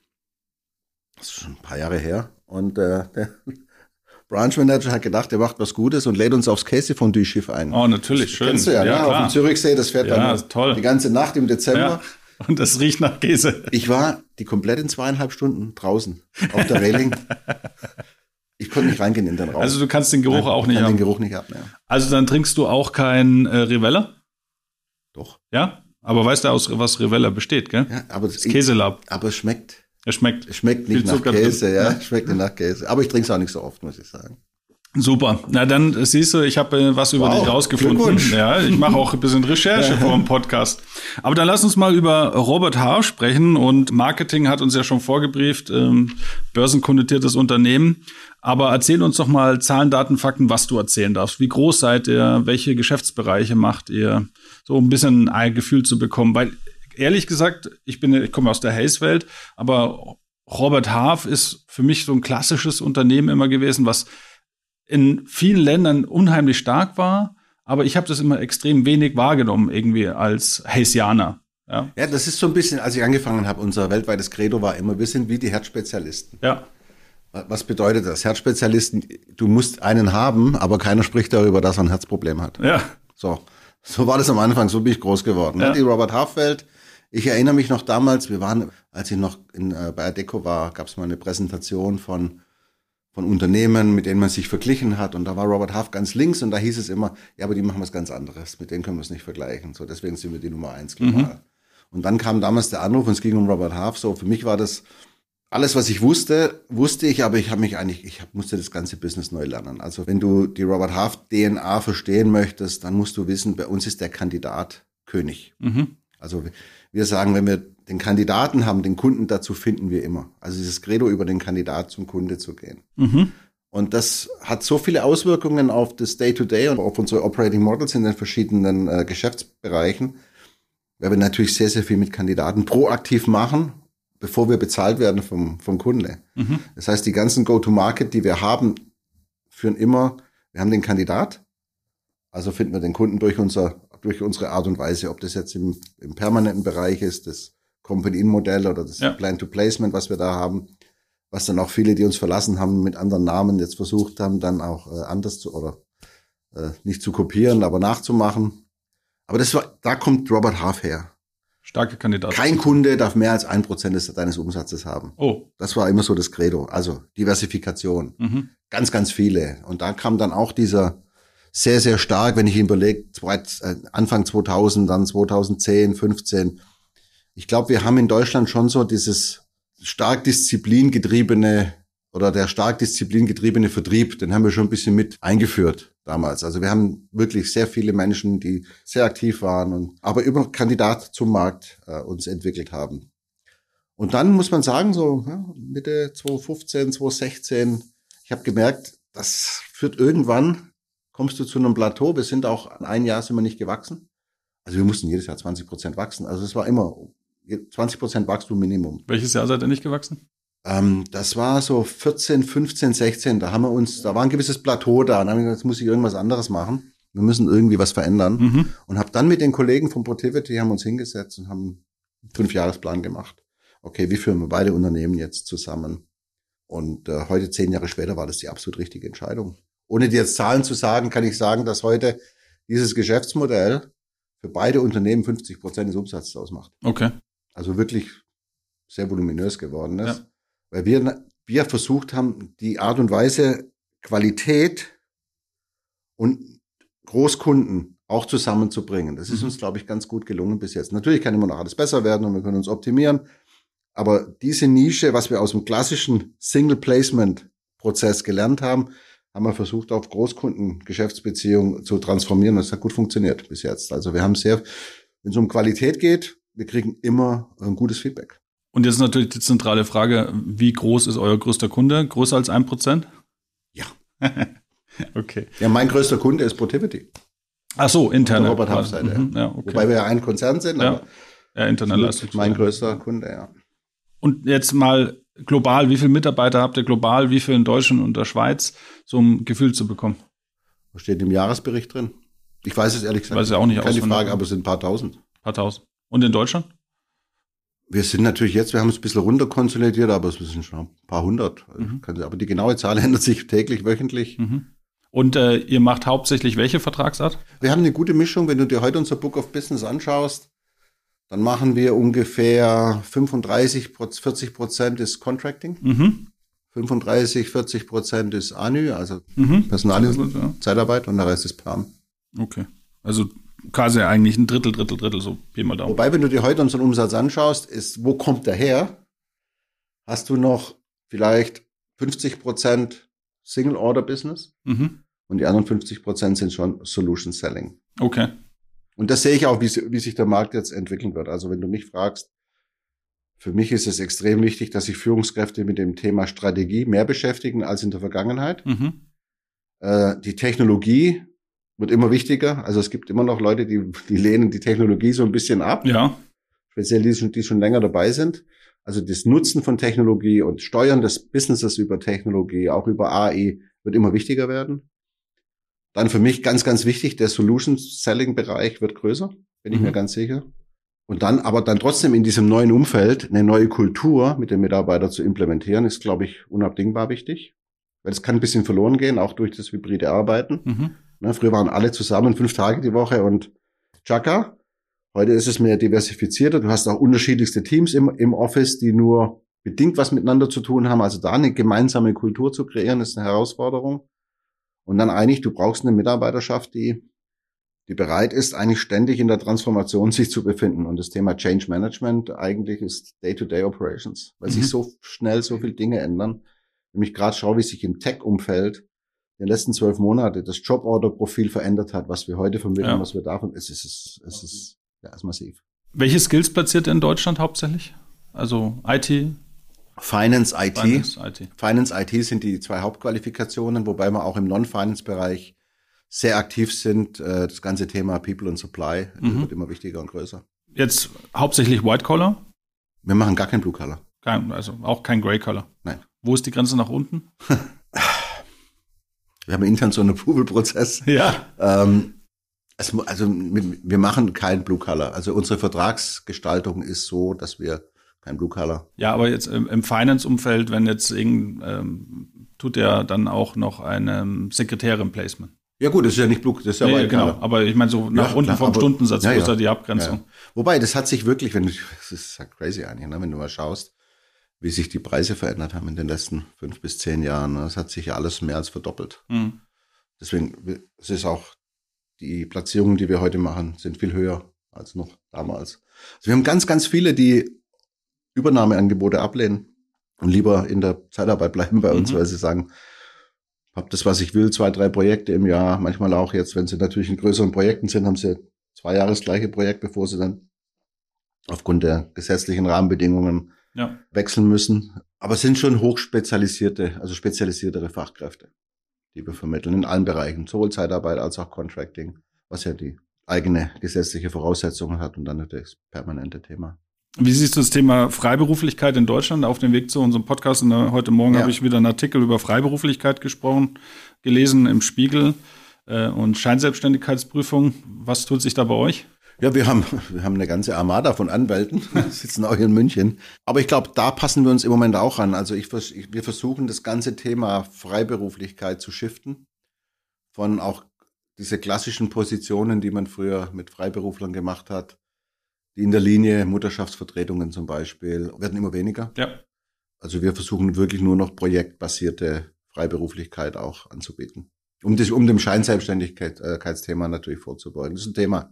Das ist schon ein paar Jahre her. Und äh, der Branch Manager hat gedacht, er macht was Gutes und lädt uns aufs Käsefondue-Schiff ein. Oh, natürlich, Das schön. kennst du ja, Ja, ne? klar. Auf dem Zürichsee. Das fährt Ja, dann toll. die ganze Nacht im Dezember. Ja. Und das riecht nach Käse. Ich war die komplett in zweieinhalb Stunden draußen auf der Reling. Ich konnte nicht reingehen in den Raum. Also du kannst den Geruch Nein, auch ich nicht kann haben. den Geruch nicht abnehmen. Also dann trinkst du auch kein äh, Rivella? Doch. Ja? Aber weißt du, aus was Rivella besteht, gell? Ja, aber Das Käselab. Aber es schmeckt. Er schmeckt. Es schmeckt nicht Viel nach Zucker Käse, drin. ja. Ja. Es schmeckt nicht nach Käse. Aber ich trinke es auch nicht so oft, muss ich sagen. Super. Na dann äh, siehst du, ich habe äh, was über Wow, dich rausgefunden. Glückwunsch. Ja, ich mache auch ein bisschen Recherche vor dem Podcast. Aber dann lass uns mal über Robert Half sprechen. Und Marketing hat uns ja schon vorgebrieft, ähm, börsenkonnotiertes Unternehmen. Aber erzähl uns doch mal Zahlen, Daten, Fakten, was du erzählen darfst. Wie groß seid ihr? Welche Geschäftsbereiche macht ihr? So ein bisschen ein Gefühl zu bekommen. Weil ehrlich gesagt, ich bin, ich komme aus der Hays-Welt, aber Robert Half ist für mich so ein klassisches Unternehmen immer gewesen, was in vielen Ländern unheimlich stark war, aber ich habe das immer extrem wenig wahrgenommen irgendwie als Hayesianer. Ja, Ja, das ist so ein bisschen, als ich angefangen habe, unser weltweites Credo war immer, wir sind wie die Herzspezialisten. ja, Was bedeutet das? Herzspezialisten, du musst einen haben, aber keiner spricht darüber, dass er ein Herzproblem hat. ja, So, so war das am Anfang, so bin ich groß geworden. Ja. Die Robert Half-Welt, ich erinnere mich noch damals, wir waren, als ich noch in, äh, bei Adecco war, gab es mal eine Präsentation von von Unternehmen, mit denen man sich verglichen hat. Und da war Robert Half ganz links und da hieß es immer, ja, aber die machen was ganz anderes. Mit denen können wir es nicht vergleichen. So, deswegen sind wir die Nummer eins global. Mhm. Und dann kam damals der Anruf und es ging um Robert Half. So, für mich war das alles, was ich wusste, wusste ich, aber ich habe mich eigentlich, ich hab, musste das ganze Business neu lernen. Also wenn du die Robert Half D N A verstehen möchtest, dann musst du wissen, bei uns ist der Kandidat König. mhm. Also wir sagen, wenn wir den Kandidaten haben, den Kunden dazu finden wir immer. Also dieses Credo, über den Kandidat zum Kunde zu gehen. Mhm. Und das hat so viele Auswirkungen auf das Day-to-Day und auf unsere Operating Models in den verschiedenen äh, Geschäftsbereichen, weil wir natürlich sehr, sehr viel mit Kandidaten proaktiv machen, bevor wir bezahlt werden vom, vom Kunde. Mhm. Das heißt, die ganzen Go-to-Market, die wir haben, führen immer, wir haben den Kandidat, also finden wir den Kunden durch unser, durch unsere Art und Weise, ob das jetzt im, im permanenten Bereich ist, das Company-In-Modell oder das ja. Plan-to-Placement, was wir da haben, was dann auch viele, die uns verlassen haben, mit anderen Namen jetzt versucht haben, dann auch äh, anders zu, oder äh, nicht zu kopieren, aber nachzumachen. Aber das war, da kommt Robert Half her. Starke Kandidat. Kein Kunde darf mehr als ein Prozent des, deines Umsatzes haben. Oh. Das war immer so das Credo. Also Diversifikation. Mhm. Ganz, ganz viele. Und da kam dann auch dieser sehr, sehr stark, wenn ich ihn überlege, Anfang zweitausend, dann zweitausendzehn, fünfzehn. Ich glaube, wir haben in Deutschland schon so dieses stark disziplingetriebene oder der stark disziplingetriebene Vertrieb, den haben wir schon ein bisschen mit eingeführt damals. Also wir haben wirklich sehr viele Menschen, die sehr aktiv waren und aber über Kandidat zum Markt äh, uns entwickelt haben. Und dann muss man sagen, so ja, Mitte zweitausendfünfzehn, zweitausendsechzehn, ich habe gemerkt, das führt irgendwann, kommst du zu einem Plateau. Wir sind auch, ein Jahr sind wir nicht gewachsen. Also wir mussten jedes Jahr zwanzig Prozent wachsen. Also es war immer zwanzig Prozent Wachstum Minimum. Welches Jahr seid ihr nicht gewachsen? Ähm, das war so vierzehn, fünfzehn, sechzehn. Da haben wir uns, da war ein gewisses Plateau da. Dann haben wir gesagt, jetzt muss ich irgendwas anderes machen. Wir müssen irgendwie was verändern. Mhm. Und habe dann mit den Kollegen von Protiviti haben uns hingesetzt und haben einen Fünfjahresplan gemacht. Okay, wie führen wir beide Unternehmen jetzt zusammen? Und äh, heute, zehn Jahre später, war das die absolut richtige Entscheidung. Ohne dir jetzt Zahlen zu sagen, kann ich sagen, dass heute dieses Geschäftsmodell für beide Unternehmen fünfzig Prozent des Umsatzes ausmacht. Okay. Also wirklich sehr voluminös geworden ist. Ja. Weil wir, wir versucht haben, die Art und Weise, Qualität und Großkunden auch zusammenzubringen. Das ist mhm. uns, glaube ich, ganz gut gelungen bis jetzt. Natürlich kann immer noch alles besser werden und wir können uns optimieren. Aber diese Nische, was wir aus dem klassischen Single-Placement-Prozess gelernt haben, haben wir versucht, auf Großkunden-Geschäftsbeziehungen zu transformieren. Das hat gut funktioniert bis jetzt. Also wir haben sehr, wenn es um Qualität geht, wir kriegen immer ein gutes Feedback. Und jetzt natürlich die zentrale Frage, wie groß ist euer größter Kunde? Größer als ein Prozent? Ja. Okay. Ja, mein größter Kunde ist Protiviti. Ach so, interne. Robert Half-Seite. Mhm, ja, okay. Wobei wir ja ein Konzern sind, ja. aber ja, interne Leistung. Mein größter Kunde, ja. Und jetzt mal global, wie viele Mitarbeiter habt ihr global, wie viele in Deutschland und der Schweiz, so ein Gefühl zu bekommen? Was steht im Jahresbericht drin? Ich weiß es ehrlich gesagt. Weiß ja auch nicht. Keine Frage, aber es sind ein paar tausend. Ein paar tausend. Und in Deutschland? Wir sind natürlich jetzt, wir haben es ein bisschen runterkonsolidiert, aber es sind schon ein paar hundert. Mhm. Aber die genaue Zahl ändert sich täglich, wöchentlich. Mhm. Und äh, ihr macht hauptsächlich welche Vertragsart? Wir haben eine gute Mischung. Wenn du dir heute unser Book of Business anschaust, dann machen wir ungefähr fünfunddreißig, vierzig Prozent ist Contracting. Mhm. fünfunddreißig, vierzig Prozent ist A N Ü, also mhm. Personal- und ja. Zeitarbeit und der Rest ist Perm. Okay. Also quasi eigentlich ein Drittel, Drittel, Drittel, so Pi mal Daumen. Wobei, wenn du dir heute unseren Umsatz anschaust, ist, wo kommt der her? Hast du noch vielleicht fünfzig Prozent Single-Order-Business mhm. und die anderen fünfzig Prozent sind schon Solution-Selling. Okay. Und das sehe ich auch, wie, wie sich der Markt jetzt entwickeln wird. Also wenn du mich fragst, für mich ist es extrem wichtig, dass sich Führungskräfte mit dem Thema Strategie mehr beschäftigen als in der Vergangenheit. Mhm. Äh, die Technologie wird immer wichtiger. Also es gibt immer noch Leute, die, die lehnen die Technologie so ein bisschen ab. Ja. Speziell die, die schon länger dabei sind. Also das Nutzen von Technologie und Steuern des Businesses über Technologie, auch über A I, wird immer wichtiger werden. Dann für mich ganz, ganz wichtig, der Solution-Selling-Bereich wird größer, bin ich mhm. mir ganz sicher. Und dann, aber dann trotzdem in diesem neuen Umfeld eine neue Kultur mit den Mitarbeitern zu implementieren, ist, glaube ich, unabdingbar wichtig. Weil es kann ein bisschen verloren gehen, auch durch das hybride Arbeiten. Mhm. Ne, früher waren alle zusammen fünf Tage die Woche und Chaka. Heute ist es mehr diversifizierter. Du hast auch unterschiedlichste Teams im, im Office, die nur bedingt was miteinander zu tun haben. Also da eine gemeinsame Kultur zu kreieren, ist eine Herausforderung. Und dann eigentlich, du brauchst eine Mitarbeiterschaft, die, die bereit ist, eigentlich ständig in der Transformation sich zu befinden. Und das Thema Change Management eigentlich ist Day-to-Day Operations, weil mhm. sich so schnell so viele Dinge ändern. Wenn ich gerade schaue, wie sich im Tech-Umfeld in den letzten zwölf Monate das Job-Order-Profil verändert hat, was wir heute vermitteln, ja. was wir davon, es ist, es ist, es ist, ja, es ist massiv. Welche Skills platziert ihr in Deutschland hauptsächlich? Also I T? Finance, I T. Finance, I T. Finance, I T sind die zwei Hauptqualifikationen, wobei wir auch im Non-Finance-Bereich sehr aktiv sind. Das ganze Thema People and Supply mhm. wird immer wichtiger und größer. Jetzt hauptsächlich White Collar? Wir machen gar kein Blue Collar. Kein, also auch kein Grey Collar? Nein. Wo ist die Grenze nach unten? Wir haben intern so einen Approval-Prozess. Ja. Ähm, es, also wir machen kein Blue Collar. Also unsere Vertragsgestaltung ist so, dass wir kein Blue Collar. Ja, aber jetzt im, im Finance-Umfeld, wenn jetzt irgend, ähm, tut er dann auch noch eine Sekretärin-Placement. Ja gut, das ist ja nicht Blue, das ist ja nee, White genau. Collar. Aber ich meine so nach ja, unten klar, vom aber, Stundensatz, ja, wo ist ja. da die Abgrenzung? Ja. Wobei, das hat sich wirklich, wenn du, das ist ja crazy eigentlich, ne, wenn du mal schaust, wie sich die Preise verändert haben in den letzten fünf bis zehn Jahren. Das hat sich ja alles mehr als verdoppelt. Mhm. Deswegen, es ist auch, die Platzierungen, die wir heute machen, sind viel höher als noch damals. Also wir haben ganz, ganz viele, die Übernahmeangebote ablehnen und lieber in der Zeitarbeit bleiben bei uns, mhm. weil sie sagen, hab das, was ich will, zwei, drei Projekte im Jahr. Manchmal auch jetzt, wenn sie natürlich in größeren Projekten sind, haben sie zwei Jahre das gleiche Projekt, bevor sie dann aufgrund der gesetzlichen Rahmenbedingungen ja. wechseln müssen. Aber es sind schon hochspezialisierte, also spezialisiertere Fachkräfte, die wir vermitteln in allen Bereichen, sowohl Zeitarbeit als auch Contracting, was ja die eigene gesetzliche Voraussetzungen hat und dann natürlich das permanente Thema. Wie siehst du das Thema Freiberuflichkeit in Deutschland auf dem Weg zu unserem Podcast? Und heute Morgen ja. habe ich wieder einen Artikel über Freiberuflichkeit gesprochen, gelesen im Spiegel äh, und Scheinselbstständigkeitsprüfung. Was tut sich da bei euch? Ja, wir haben, wir haben eine ganze Armada von Anwälten, sitzen auch hier in München. Aber ich glaube, da passen wir uns im Moment auch an. Also ich, ich, wir versuchen das ganze Thema Freiberuflichkeit zu shiften. Von auch diese klassischen Positionen, die man früher mit Freiberuflern gemacht hat. Die in der Linie, Mutterschaftsvertretungen zum Beispiel, werden immer weniger. Ja. Also wir versuchen wirklich nur noch projektbasierte Freiberuflichkeit auch anzubieten. Um, das, um dem Scheinselbstständigkeitsthema natürlich vorzubeugen. Das ist ein Thema.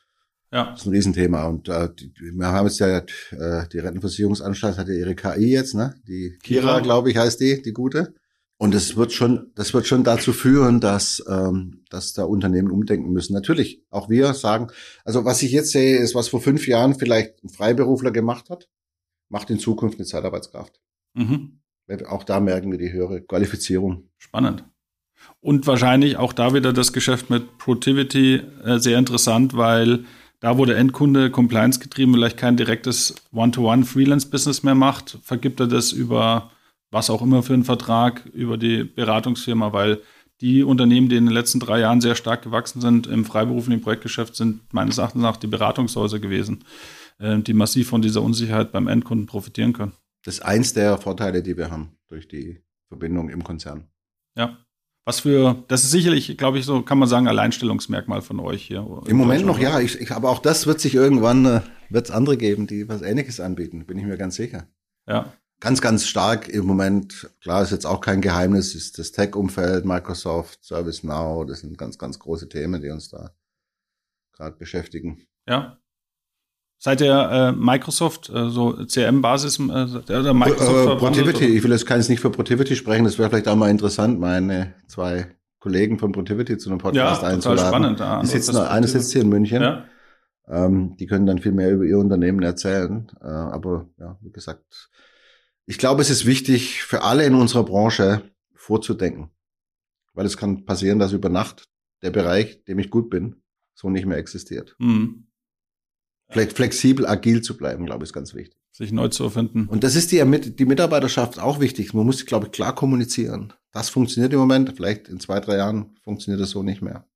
Ja. Das ist ein Riesenthema. Und äh, die, wir haben jetzt ja, äh, die Rentenversicherungsanstalt hat ja ihre K I jetzt, ne? Die Kira, glaube ich, heißt die, die gute. Und das wird schon, das wird schon dazu führen, dass, ähm, dass da Unternehmen umdenken müssen. Natürlich, auch wir sagen, also was ich jetzt sehe, ist, was vor fünf Jahren vielleicht ein Freiberufler gemacht hat, macht in Zukunft eine Zeitarbeitskraft. Mhm. Auch da merken wir die höhere Qualifizierung. Spannend. Und wahrscheinlich auch da wieder das Geschäft mit Protiviti äh, sehr interessant, weil da, wo der Endkunde Compliance getrieben vielleicht kein direktes One-to-One-Freelance-Business mehr macht, vergibt er das über was auch immer für einen Vertrag, über die Beratungsfirma, weil die Unternehmen, die in den letzten drei Jahren sehr stark gewachsen sind im freiberuflichen Projektgeschäft, sind meines Erachtens nach die Beratungshäuser gewesen, äh, die massiv von dieser Unsicherheit beim Endkunden profitieren können. Das ist eins der Vorteile, die wir haben durch die Verbindung im Konzern. Ja. Was für, das ist sicherlich, glaube ich, so kann man sagen, Alleinstellungsmerkmal von euch hier. Im Moment noch, ja. Ich, ich, aber auch das wird sich irgendwann, äh, wird es andere geben, die was Ähnliches anbieten, bin ich mir ganz sicher. Ja. Ganz, ganz stark im Moment, klar ist jetzt auch kein Geheimnis, ist das Tech-Umfeld, Microsoft, ServiceNow, das sind ganz, ganz große Themen, die uns da gerade beschäftigen. Ja. Seid ihr äh, Microsoft, äh, so C R M-Basis, äh, oder Microsoft äh, Protiviti, ich will jetzt keines nicht für Protiviti sprechen, das wäre vielleicht auch mal interessant, meine zwei Kollegen von Protiviti zu einem Podcast ja, einzuladen. Ja, spannend. Ja, die sitzen, eine sitzt hier in München. Ja. Ähm, die können dann viel mehr über ihr Unternehmen erzählen. Äh, aber ja, wie gesagt, ich glaube, es ist wichtig für alle in unserer Branche vorzudenken. Weil es kann passieren, dass über Nacht der Bereich, dem ich gut bin, so nicht mehr existiert. Mhm. Vielleicht flexibel, agil zu bleiben, glaube ich, ist ganz wichtig. Sich neu zu erfinden. Und das ist die, die Mitarbeiterschaft auch wichtig. Man muss, glaube ich, klar kommunizieren. Das funktioniert im Moment. Vielleicht in zwei, drei Jahren funktioniert das so nicht mehr.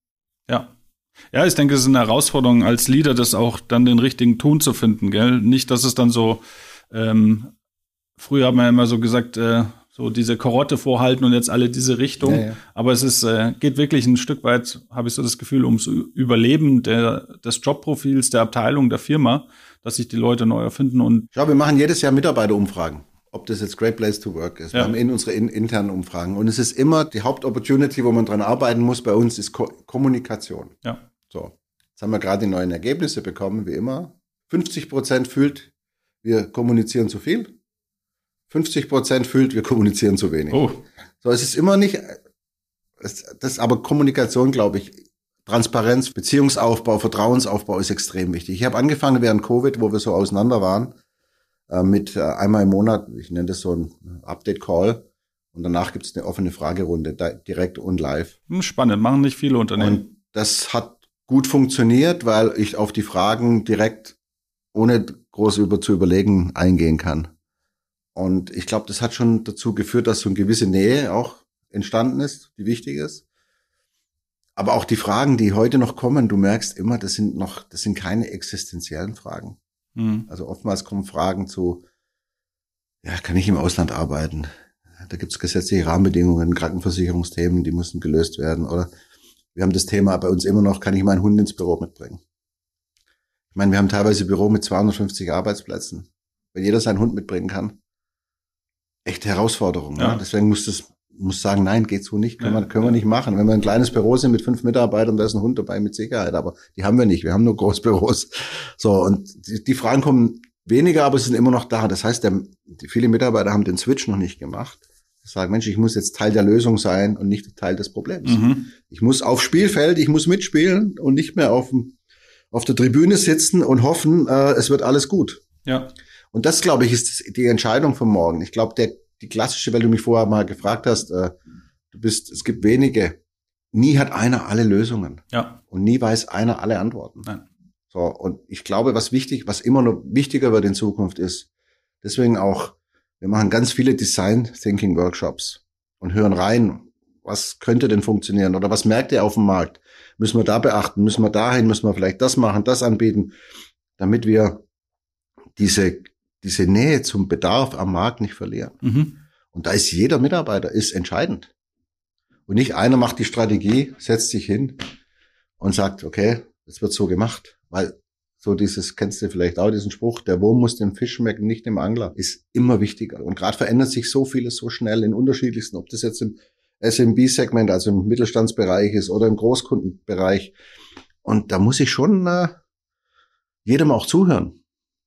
Ja. Ja, ich denke, es ist eine Herausforderung als Leader, das auch dann den richtigen Ton zu finden, gell? Nicht, dass es dann so, ähm, früher hat man ja immer so gesagt, äh, so diese Karotte vorhalten und jetzt alle diese Richtung. Ja, ja. Aber es ist, äh, geht wirklich ein Stück weit, habe ich so das Gefühl, ums Überleben der, des Jobprofils, der Abteilung, der Firma, dass sich die Leute neu erfinden. Und ja, wir machen jedes Jahr Mitarbeiterumfragen. Ob das jetzt Great Place to Work ist. Ja. Wir haben in unsere in, internen Umfragen. Und es ist immer die Hauptopportunity, wo man dran arbeiten muss bei uns, ist Ko- Kommunikation. Ja. So. Jetzt haben wir gerade die neuen Ergebnisse bekommen, wie immer. fünfzig Prozent fühlt, wir kommunizieren zu viel. fünfzig Prozent fühlt, wir kommunizieren zu wenig. Oh. So, es ist immer nicht, es, das aber Kommunikation, glaube ich, Transparenz, Beziehungsaufbau, Vertrauensaufbau ist extrem wichtig. Ich habe angefangen während Covid, wo wir so auseinander waren, äh, mit äh, einmal im Monat, ich nenne das so ein Update-Call und danach gibt es eine offene Fragerunde, da, direkt und live. Spannend, machen nicht viele Unternehmen. Und das hat gut funktioniert, weil ich auf die Fragen direkt, ohne groß über zu überlegen, eingehen kann. Und ich glaube, das hat schon dazu geführt, dass so eine gewisse Nähe auch entstanden ist, die wichtig ist. Aber auch die Fragen, die heute noch kommen, du merkst immer, das sind noch, das sind keine existenziellen Fragen. Mhm. Also oftmals kommen Fragen zu, ja, kann ich im Ausland arbeiten? Da gibt es gesetzliche Rahmenbedingungen, Krankenversicherungsthemen, die müssen gelöst werden. Oder wir haben das Thema bei uns immer noch, kann ich meinen Hund ins Büro mitbringen? Ich meine, wir haben teilweise Büro mit zweihundertfünfzig Arbeitsplätzen. Wenn jeder seinen Hund mitbringen kann, echte Herausforderung. Ja. Ne? Deswegen muss das muss sagen, nein, geht so nicht, können, ja, wir, können ja. wir nicht machen. Wenn wir ein kleines Büro sind mit fünf Mitarbeitern, da ist ein Hund dabei mit Sicherheit, aber die haben wir nicht, wir haben nur Großbüros. So, und die, die Fragen kommen weniger, aber sie sind immer noch da. Das heißt, der, die, viele Mitarbeiter haben den Switch noch nicht gemacht. Sie sagen, Mensch, ich muss jetzt Teil der Lösung sein und nicht Teil des Problems. Mhm. Ich muss aufs Spielfeld, ich muss mitspielen und nicht mehr auf, auf der Tribüne sitzen und hoffen, äh, es wird alles gut. Ja. Und das, glaube ich, ist die Entscheidung von morgen. Ich glaube, der die klassische, weil du mich vorher mal gefragt hast, äh, du bist, es gibt wenige. Nie hat einer alle Lösungen. Ja. Und nie weiß einer alle Antworten. Nein. So. Und ich glaube, was wichtig, was immer noch wichtiger wird in Zukunft ist, deswegen auch, wir machen ganz viele Design Thinking Workshops und hören rein, was könnte denn funktionieren oder was merkt ihr auf dem Markt? Müssen wir da beachten? Müssen wir dahin? Müssen wir vielleicht das machen, das anbieten, damit wir diese diese Nähe zum Bedarf am Markt nicht verlieren. Mhm. Und da ist jeder Mitarbeiter ist entscheidend. Und nicht einer macht die Strategie, setzt sich hin und sagt, okay, das wird so gemacht. Weil so dieses, kennst du vielleicht auch diesen Spruch, der Wurm muss dem Fisch schmecken, nicht dem Angler, ist immer wichtiger. Und gerade verändert sich so vieles so schnell in unterschiedlichsten, ob das jetzt im S M B-Segment, also im Mittelstandsbereich ist oder im Großkundenbereich. Und da muss ich schon äh, jedem auch zuhören.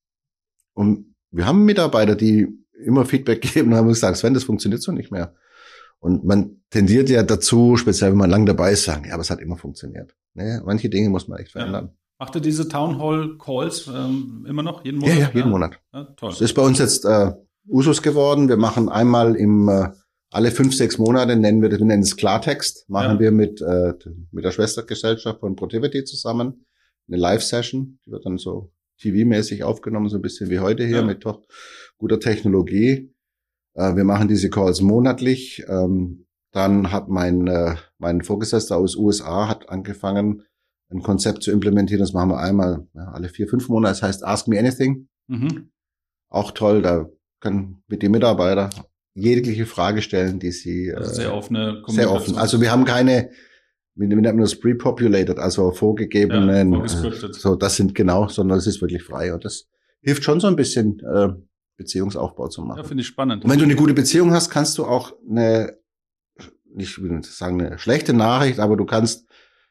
Und wir haben Mitarbeiter, die immer Feedback geben und haben gesagt, Sven, das funktioniert so nicht mehr. Und man tendiert ja dazu, speziell wenn man lang dabei ist, sagen, ja, aber es hat immer funktioniert. Ne? Manche Dinge muss man echt verändern. Ja. Macht ihr diese Town Hall Calls ähm, immer noch, jeden Monat? Ja, ja, jeden ja. Monat. Ja, toll. Das ist bei uns jetzt äh, Usus geworden. Wir machen einmal im äh, alle fünf, sechs Monate, nennen wir das, wir nennen es Klartext, machen ja. wir mit äh, mit der Schwestergesellschaft von Protivity zusammen eine Live-Session, die wird dann so T V-mäßig aufgenommen, so ein bisschen wie heute hier, ja. mit doch guter Technologie. Äh, wir machen diese Calls monatlich. Ähm, dann hat mein äh, mein Vorgesetzter aus U S A hat angefangen, ein Konzept zu implementieren. Das machen wir einmal ja, alle vier, fünf Monate. Das heißt Ask Me Anything. Mhm. Auch toll. Da können mit die Mitarbeiter jegliche Frage stellen, die sie also sehr offene Kommunikation. Sehr offen. Also wir haben keine, wie nennt man das, pre-populated, also vorgegebenen, ja, äh, so das sind genau, sondern es ist wirklich frei. Und das hilft schon so ein bisschen äh, Beziehungsaufbau zu machen. Ja, finde ich spannend. Und wenn du eine gute Beziehung hast, kannst du auch eine, nicht will ich sagen eine schlechte Nachricht, aber du kannst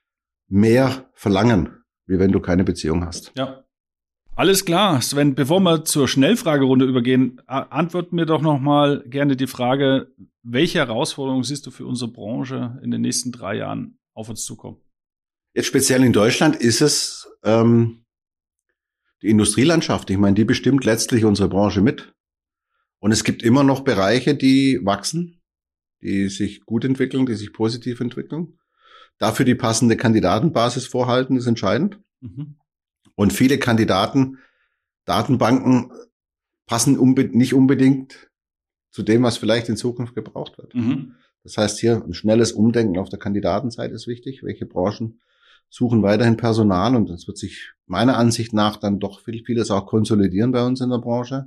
mehr verlangen, wie wenn du keine Beziehung hast. Ja. Alles klar, Sven, bevor wir zur Schnellfragerunde übergehen, antworten mir doch noch mal gerne die Frage, welche Herausforderungen siehst du für unsere Branche in den nächsten drei Jahren auf uns zukommen? Jetzt speziell in Deutschland ist es ähm, die Industrielandschaft. Ich meine, die bestimmt letztlich unsere Branche mit. Und es gibt immer noch Bereiche, die wachsen, die sich gut entwickeln, die sich positiv entwickeln. Dafür die passende Kandidatenbasis vorhalten, ist entscheidend. Mhm. Und viele Kandidaten, Datenbanken passen unbe- nicht unbedingt zu dem, was vielleicht in Zukunft gebraucht wird. Mhm. Das heißt, hier ein schnelles Umdenken auf der Kandidatenseite ist wichtig. Welche Branchen suchen weiterhin Personal? Und es wird sich meiner Ansicht nach dann doch viel, vieles auch konsolidieren bei uns in der Branche.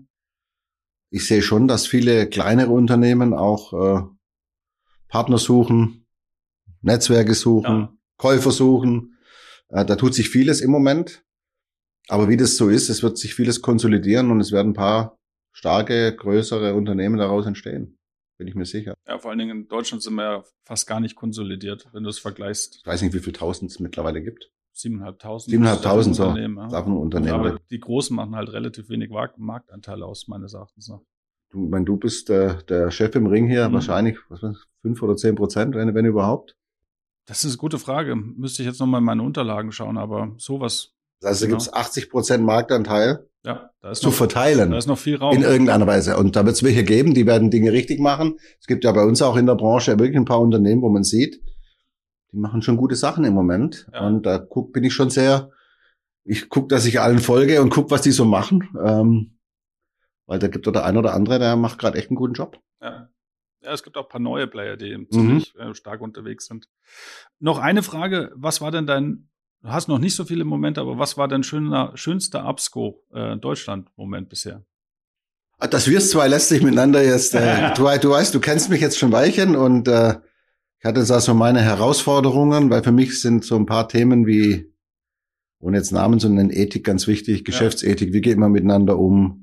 Ich sehe schon, dass viele kleinere Unternehmen auch äh, Partner suchen, Netzwerke suchen, ja. Käufer suchen. Äh, da tut sich vieles im Moment. Aber wie das so ist, es wird sich vieles konsolidieren und es werden ein paar starke, größere Unternehmen daraus entstehen. Bin ich mir sicher. Ja, vor allen Dingen in Deutschland sind wir ja fast gar nicht konsolidiert, wenn du es vergleichst. Ich weiß nicht, wie viel Tausend es mittlerweile gibt. Siebeneinhalbtausend. Siebeneinhalbtausend, so. Unternehmen, ja. Davon Unternehmen. Aber die Großen machen halt relativ wenig Marktanteile aus, meines Erachtens nach. Du, wenn du bist der, der Chef im Ring hier, mhm. wahrscheinlich, was weiß ich, fünf oder zehn Prozent, wenn, wenn überhaupt. Das ist eine gute Frage. Müsste ich jetzt nochmal in meine Unterlagen schauen, aber sowas. Also genau. Gibt es achtzig Prozent Marktanteil ja, da ist zu noch, verteilen. Da ist noch viel Raum. In irgendeiner Weise. Und da wird es welche geben, die werden Dinge richtig machen. Es gibt ja bei uns auch in der Branche wirklich ein paar Unternehmen, wo man sieht, die machen schon gute Sachen im Moment. Ja. Und da guck, bin ich schon sehr, ich guck, dass ich allen folge und guck, was die so machen. Ähm, weil da gibt es der ein oder andere, der macht gerade echt einen guten Job. Ja. Ja, es gibt auch ein paar neue Player, die Mhm. ziemlich äh, stark unterwegs sind. Noch eine Frage, was war denn dein, du hast noch nicht so viele Momente, aber was war dein schöner, schönster Absco äh, Deutschland-Moment bisher? Das wir zwei lässt sich miteinander jetzt, äh, du, du weißt, du kennst mich jetzt schon ein Weilchen und äh, ich hatte da so meine Herausforderungen, weil für mich sind so ein paar Themen wie, ohne jetzt Namen zu nennen, Ethik ganz wichtig, Geschäftsethik, wie geht man miteinander um?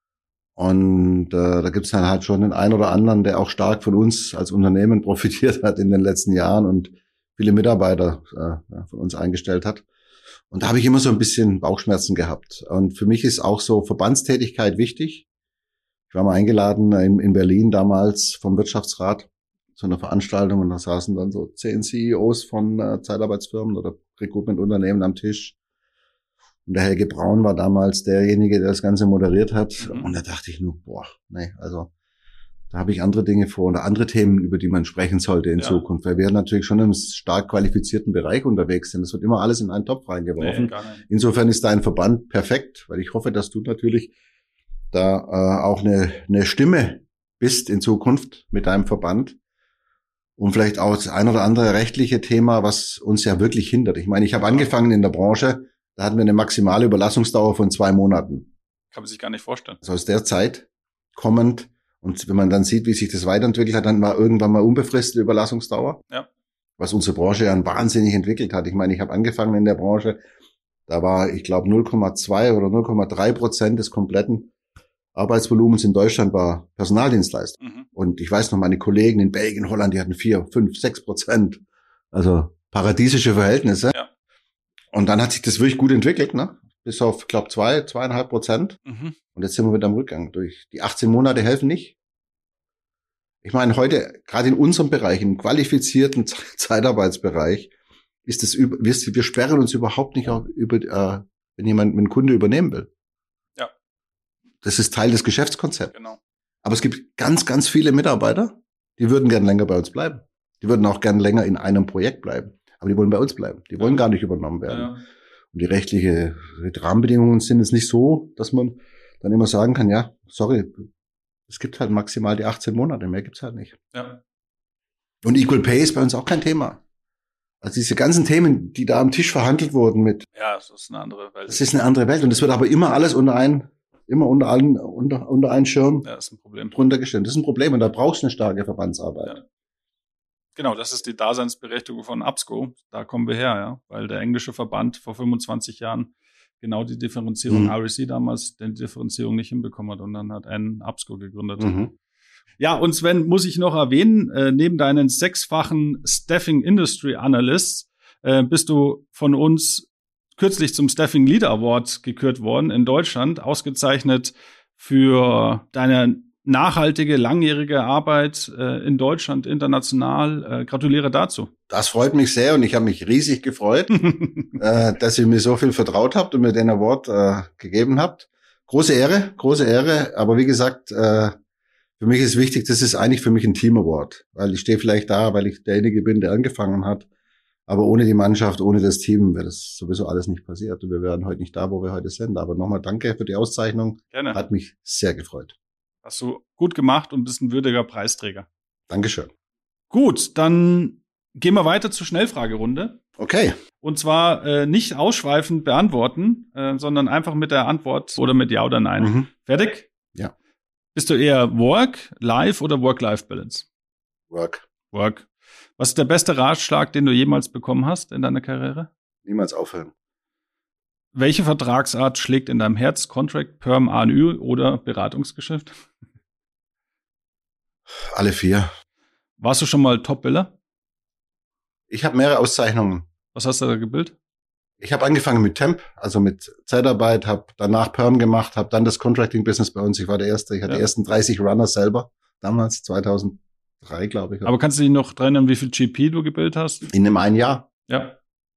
Und äh, da gibt's dann halt schon den einen oder anderen, der auch stark von uns als Unternehmen profitiert hat in den letzten Jahren und viele Mitarbeiter äh, von uns eingestellt hat. Und da habe ich immer so ein bisschen Bauchschmerzen gehabt. Und für mich ist auch so Verbandstätigkeit wichtig. Ich war mal eingeladen in, in Berlin damals vom Wirtschaftsrat zu einer Veranstaltung und da saßen dann so zehn C E Os von äh, Zeitarbeitsfirmen oder Recruitment-Unternehmen am Tisch. Und der Helge Braun war damals derjenige, der das Ganze moderiert hat. Mhm. Und da dachte ich nur, boah, nee, also da habe ich andere Dinge vor oder andere Themen, über die man sprechen sollte in Ja. Zukunft. Weil wir natürlich schon im stark qualifizierten Bereich unterwegs sind. Es wird immer alles in einen Topf reingeworfen. Nee, gar nicht. Insofern ist dein Verband perfekt, weil ich hoffe, dass du natürlich da äh, auch eine, eine Stimme bist in Zukunft mit deinem Verband. Und vielleicht auch das ein oder andere rechtliche Thema, was uns ja wirklich hindert. Ich meine, ich habe Ja. angefangen in der Branche, da hatten wir eine maximale Überlassungsdauer von zwei Monaten. Kann man sich gar nicht vorstellen. Also aus der Zeit kommend. Und wenn man dann sieht, wie sich das weiterentwickelt hat, dann war irgendwann mal unbefristete Überlassungsdauer. Ja. Was unsere Branche ja wahnsinnig entwickelt hat. Ich meine, ich habe angefangen in der Branche, da war, ich glaube, null Komma zwei oder null Komma drei Prozent des kompletten Arbeitsvolumens in Deutschland war Personaldienstleistung. Mhm. Und ich weiß noch, meine Kollegen in Belgien, Holland, die hatten vier, fünf, sechs Prozent. Also paradiesische Verhältnisse. Ja. Und dann hat sich das wirklich gut entwickelt, ne? Bis auf, ich glaube, zwei, zweieinhalb Prozent. Mhm. Und jetzt sind wir wieder am Rückgang. Durch die achtzehn Monate helfen nicht. Ich meine, heute, gerade in unserem Bereich, im qualifizierten Zeitarbeitsbereich, ist es über, wir, wir sperren uns überhaupt nicht auf, über, äh, wenn jemand, wenn ein Kunde übernehmen will. Ja. Das ist Teil des Geschäftskonzepts. Genau. Aber es gibt ganz, ganz viele Mitarbeiter, die würden gern länger bei uns bleiben. Die würden auch gern länger in einem Projekt bleiben. Aber die wollen bei uns bleiben. Die wollen gar nicht übernommen werden. Ja. Und die rechtliche die Rahmenbedingungen sind jetzt nicht so, dass man dann immer sagen kann, ja, sorry, es gibt halt maximal die achtzehn Monate, mehr gibt's halt nicht. Ja. Und Equal Pay ist bei uns auch kein Thema. Also diese ganzen Themen, die da am Tisch verhandelt wurden mit, Ja, das ist eine andere Welt. das ist eine andere Welt. Und es wird aber immer alles unter ein, immer unter allen, unter, unter einen Schirm Ja, das ist ein Problem. drunter gestellt. Das ist ein Problem und da brauchst du eine starke Verbandsarbeit. Ja. Genau, das ist die Daseinsberechtigung von Absco. Da kommen wir her, ja. Weil der englische Verband vor fünfundzwanzig Jahren genau die Differenzierung, Mhm. R E C damals, die Differenzierung nicht hinbekommen hat und dann hat ein Absco gegründet. Mhm. Ja, und Sven, muss ich noch erwähnen, äh, neben deinen sechsfachen Staffing Industry Analysts äh, bist du von uns kürzlich zum Staffing Leader Award gekürt worden in Deutschland, ausgezeichnet für deine nachhaltige, langjährige Arbeit äh, in Deutschland, international. Äh, gratuliere dazu. Das freut mich sehr und ich habe mich riesig gefreut, äh, dass ihr mir so viel vertraut habt und mir den Award äh, gegeben habt. Große Ehre, große Ehre. Aber wie gesagt, äh, für mich ist wichtig, das ist eigentlich für mich ein Team Award, weil ich stehe vielleicht da, weil ich derjenige bin, der angefangen hat. Aber ohne die Mannschaft, ohne das Team wäre das sowieso alles nicht passiert. Und wir wären heute nicht da, wo wir heute sind. Aber nochmal danke für die Auszeichnung. Gerne. Hat mich sehr gefreut. Hast du gut gemacht und bist ein würdiger Preisträger. Dankeschön. Gut, dann gehen wir weiter zur Schnellfragerunde. Okay. Und zwar äh, nicht ausschweifend beantworten, äh, sondern einfach mit der Antwort oder mit Ja oder Nein. Mhm. Fertig? Ja. Bist du eher Work, Life oder Work-Life-Balance? Work. Work. Was ist der beste Ratschlag, den du jemals bekommen hast in deiner Karriere? Niemals aufhören. Welche Vertragsart schlägt in deinem Herz? Contract, Perm, A N Ü oder Beratungsgeschäft? Alle vier. Warst du schon mal Top-Biller? Ich habe mehrere Auszeichnungen. Was hast du da gebildet? Ich habe angefangen mit Temp, also mit Zeitarbeit, habe danach Perm gemacht, habe dann das Contracting-Business bei uns. Ich war der Erste, ich hatte Ja. die ersten dreißig Runner selber, damals, zweitausenddrei, glaube ich. Aber kannst du dich noch dran erinnern, wie viel G P du gebildet hast? In einem einen Jahr. Ja.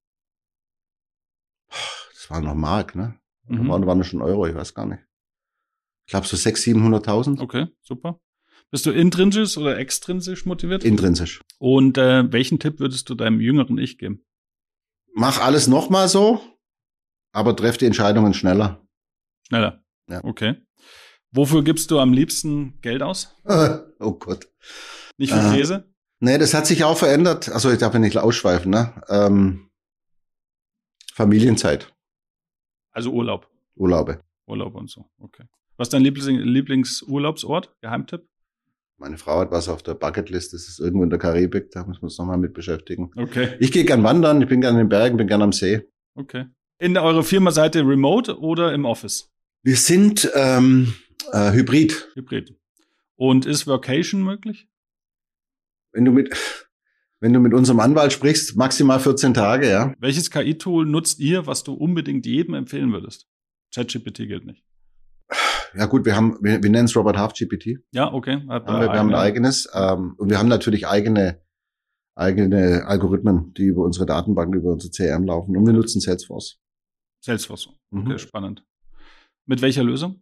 Das war noch Mark, ne? Mhm. Waren, waren das schon Euro, ich weiß gar nicht. Ich glaube so sechshunderttausend, siebenhunderttausend. Okay, super. Bist du intrinsisch oder extrinsisch motiviert? Intrinsisch. Und äh, welchen Tipp würdest du deinem jüngeren Ich geben? Mach alles nochmal so, aber treff die Entscheidungen schneller. Schneller? Ja. Okay. Wofür gibst du am liebsten Geld aus? Oh Gott. Nicht für Äh, Käse? Nee, das hat sich auch verändert. Also ich darf ja nicht ausschweifen, ne? Ähm, Familienzeit, Also Urlaub. Urlaube. Urlaub und so. Okay. Was ist dein Lieblings- Lieblingsurlaubsort? Geheimtipp? Meine Frau hat was auf der Bucketlist, das ist irgendwo in der Karibik, da müssen wir uns nochmal mit beschäftigen. Okay. Ich gehe gern wandern, ich bin gern in den Bergen, bin gern am See. Okay. In eurer Firma seid ihr remote oder im Office? Wir sind ähm, äh, Hybrid. Hybrid. Und ist Workation möglich? Wenn du mit wenn du mit unserem Anwalt sprichst, maximal vierzehn Tage, ja. Welches K I-Tool nutzt ihr, was du unbedingt jedem empfehlen würdest? ChatGPT gilt nicht. Ja gut, wir haben, wir, wir nennen es Robert Half G P T. Ja, okay. Hat Haben wir, wir haben ein eigenes. Ähm, und wir haben natürlich eigene eigene Algorithmen, die über unsere Datenbanken, über unsere C R M laufen. Und wir nutzen Salesforce. Salesforce. Okay, Mhm. spannend. Mit welcher Lösung?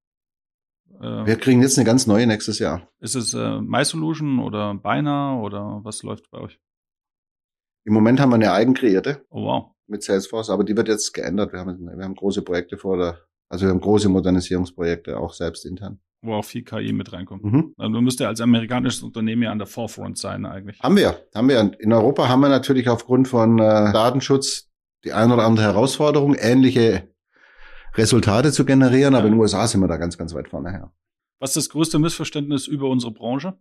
Äh, Wir kriegen jetzt eine ganz neue nächstes Jahr. ist es äh, MySolution oder Beinahe oder was läuft bei euch? Im Moment haben wir eine eigen kreierte Oh wow. mit Salesforce, aber die wird jetzt geändert. Wir haben, wir haben große Projekte vor der, also wir haben große Modernisierungsprojekte, auch selbst intern. Wo auch viel K I mit reinkommt. Mhm. Also du müsst ja als amerikanisches Unternehmen ja an der Forefront sein eigentlich. Haben wir, haben wir. In Europa haben wir natürlich aufgrund von äh, Datenschutz die ein oder andere Herausforderung, ähnliche Resultate zu generieren, aber Ja. in den U S A sind wir da ganz, ganz weit vorne her. Was ist das größte Missverständnis über unsere Branche?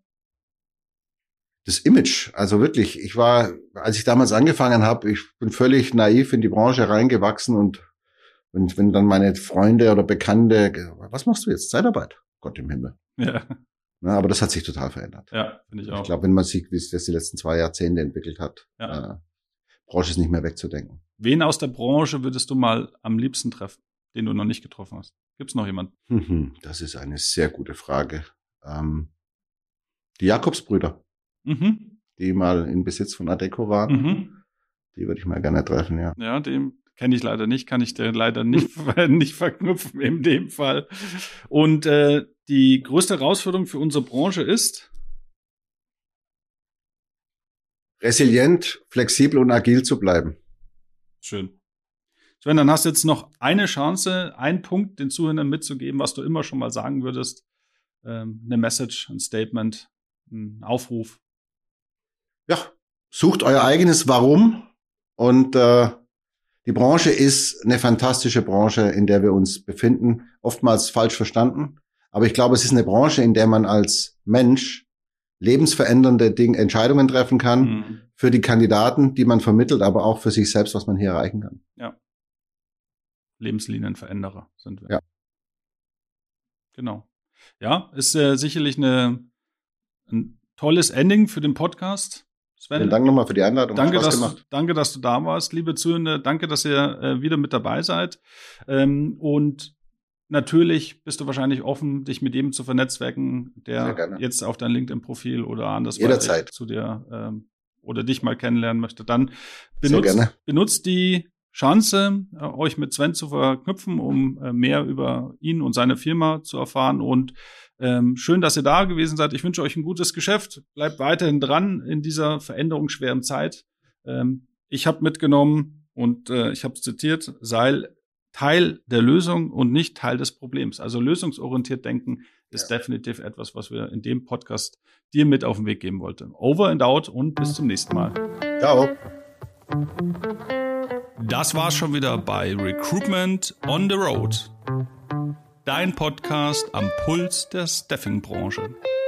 Das Image, also wirklich, ich war, als ich damals angefangen habe, ich bin völlig naiv in die Branche reingewachsen und wenn, wenn dann meine Freunde oder Bekannte, was machst du jetzt? Zeitarbeit? Gott im Himmel. Ja, Na, aber das hat sich total verändert. ja, finde ich auch. Ich glaube, wenn man sieht, wie sich das die letzten zwei Jahrzehnte entwickelt hat, Ja. äh, Branche ist nicht mehr wegzudenken. Wen aus der Branche würdest du mal am liebsten treffen, den du noch nicht getroffen hast? Gibt's noch jemanden? Mhm, das ist eine sehr gute Frage. Ähm, die Jakobsbrüder, Mhm. die mal in Besitz von Adecco waren, Mhm. die würde ich mal gerne treffen, ja. Ja, den kenne ich leider nicht, kann ich dir leider nicht, nicht verknüpfen in dem Fall. Und äh, die größte Herausforderung für unsere Branche ist, Resilient, flexibel und agil zu bleiben. schön. Sven, dann hast du jetzt noch eine Chance, einen Punkt den Zuhörern mitzugeben, was du immer schon mal sagen würdest. Ähm, eine Message, ein Statement, ein Aufruf. Ja, sucht euer eigenes Warum und äh, die Branche ist eine fantastische Branche, in der wir uns befinden, oftmals falsch verstanden, aber ich glaube, es ist eine Branche, in der man als Mensch lebensverändernde Ding, Entscheidungen treffen kann, Mhm. für die Kandidaten, die man vermittelt, aber auch für sich selbst, was man hier erreichen kann. Ja. Lebenslinienveränderer sind wir. Ja. Genau. Ja, ist äh, sicherlich eine, ein tolles Ending für den Podcast. Sven, Vielen Dank nochmal für die Einladung. danke, Hat Spaß dass, gemacht. danke, dass du da warst, liebe Zuhörende. Danke, dass ihr äh, wieder mit dabei seid. Ähm, und natürlich bist du wahrscheinlich offen, dich mit jedem zu vernetzwerken, Sehr der gerne. jetzt auf dein LinkedIn-Profil oder andersweitig Jederzeit. zu dir ähm, oder dich mal kennenlernen möchte. Dann Sehr benutzt, gerne. benutzt die Chance, äh, euch mit Sven zu verknüpfen, um äh, mehr über ihn und seine Firma zu erfahren. Und ähm, schön, dass ihr da gewesen seid. Ich wünsche euch ein gutes Geschäft. Bleibt weiterhin dran in dieser veränderungsschweren Zeit. Ähm, ich habe mitgenommen und äh, ich habe es zitiert, sei Teil der Lösung und nicht Teil des Problems. Also lösungsorientiert denken ist Ja. definitiv etwas, was wir in dem Podcast dir mit auf den Weg geben wollten. Over and out und bis zum nächsten Mal. Ciao. Das war's schon wieder bei Recruitment on the Road. Dein Podcast am Puls der Staffing-Branche.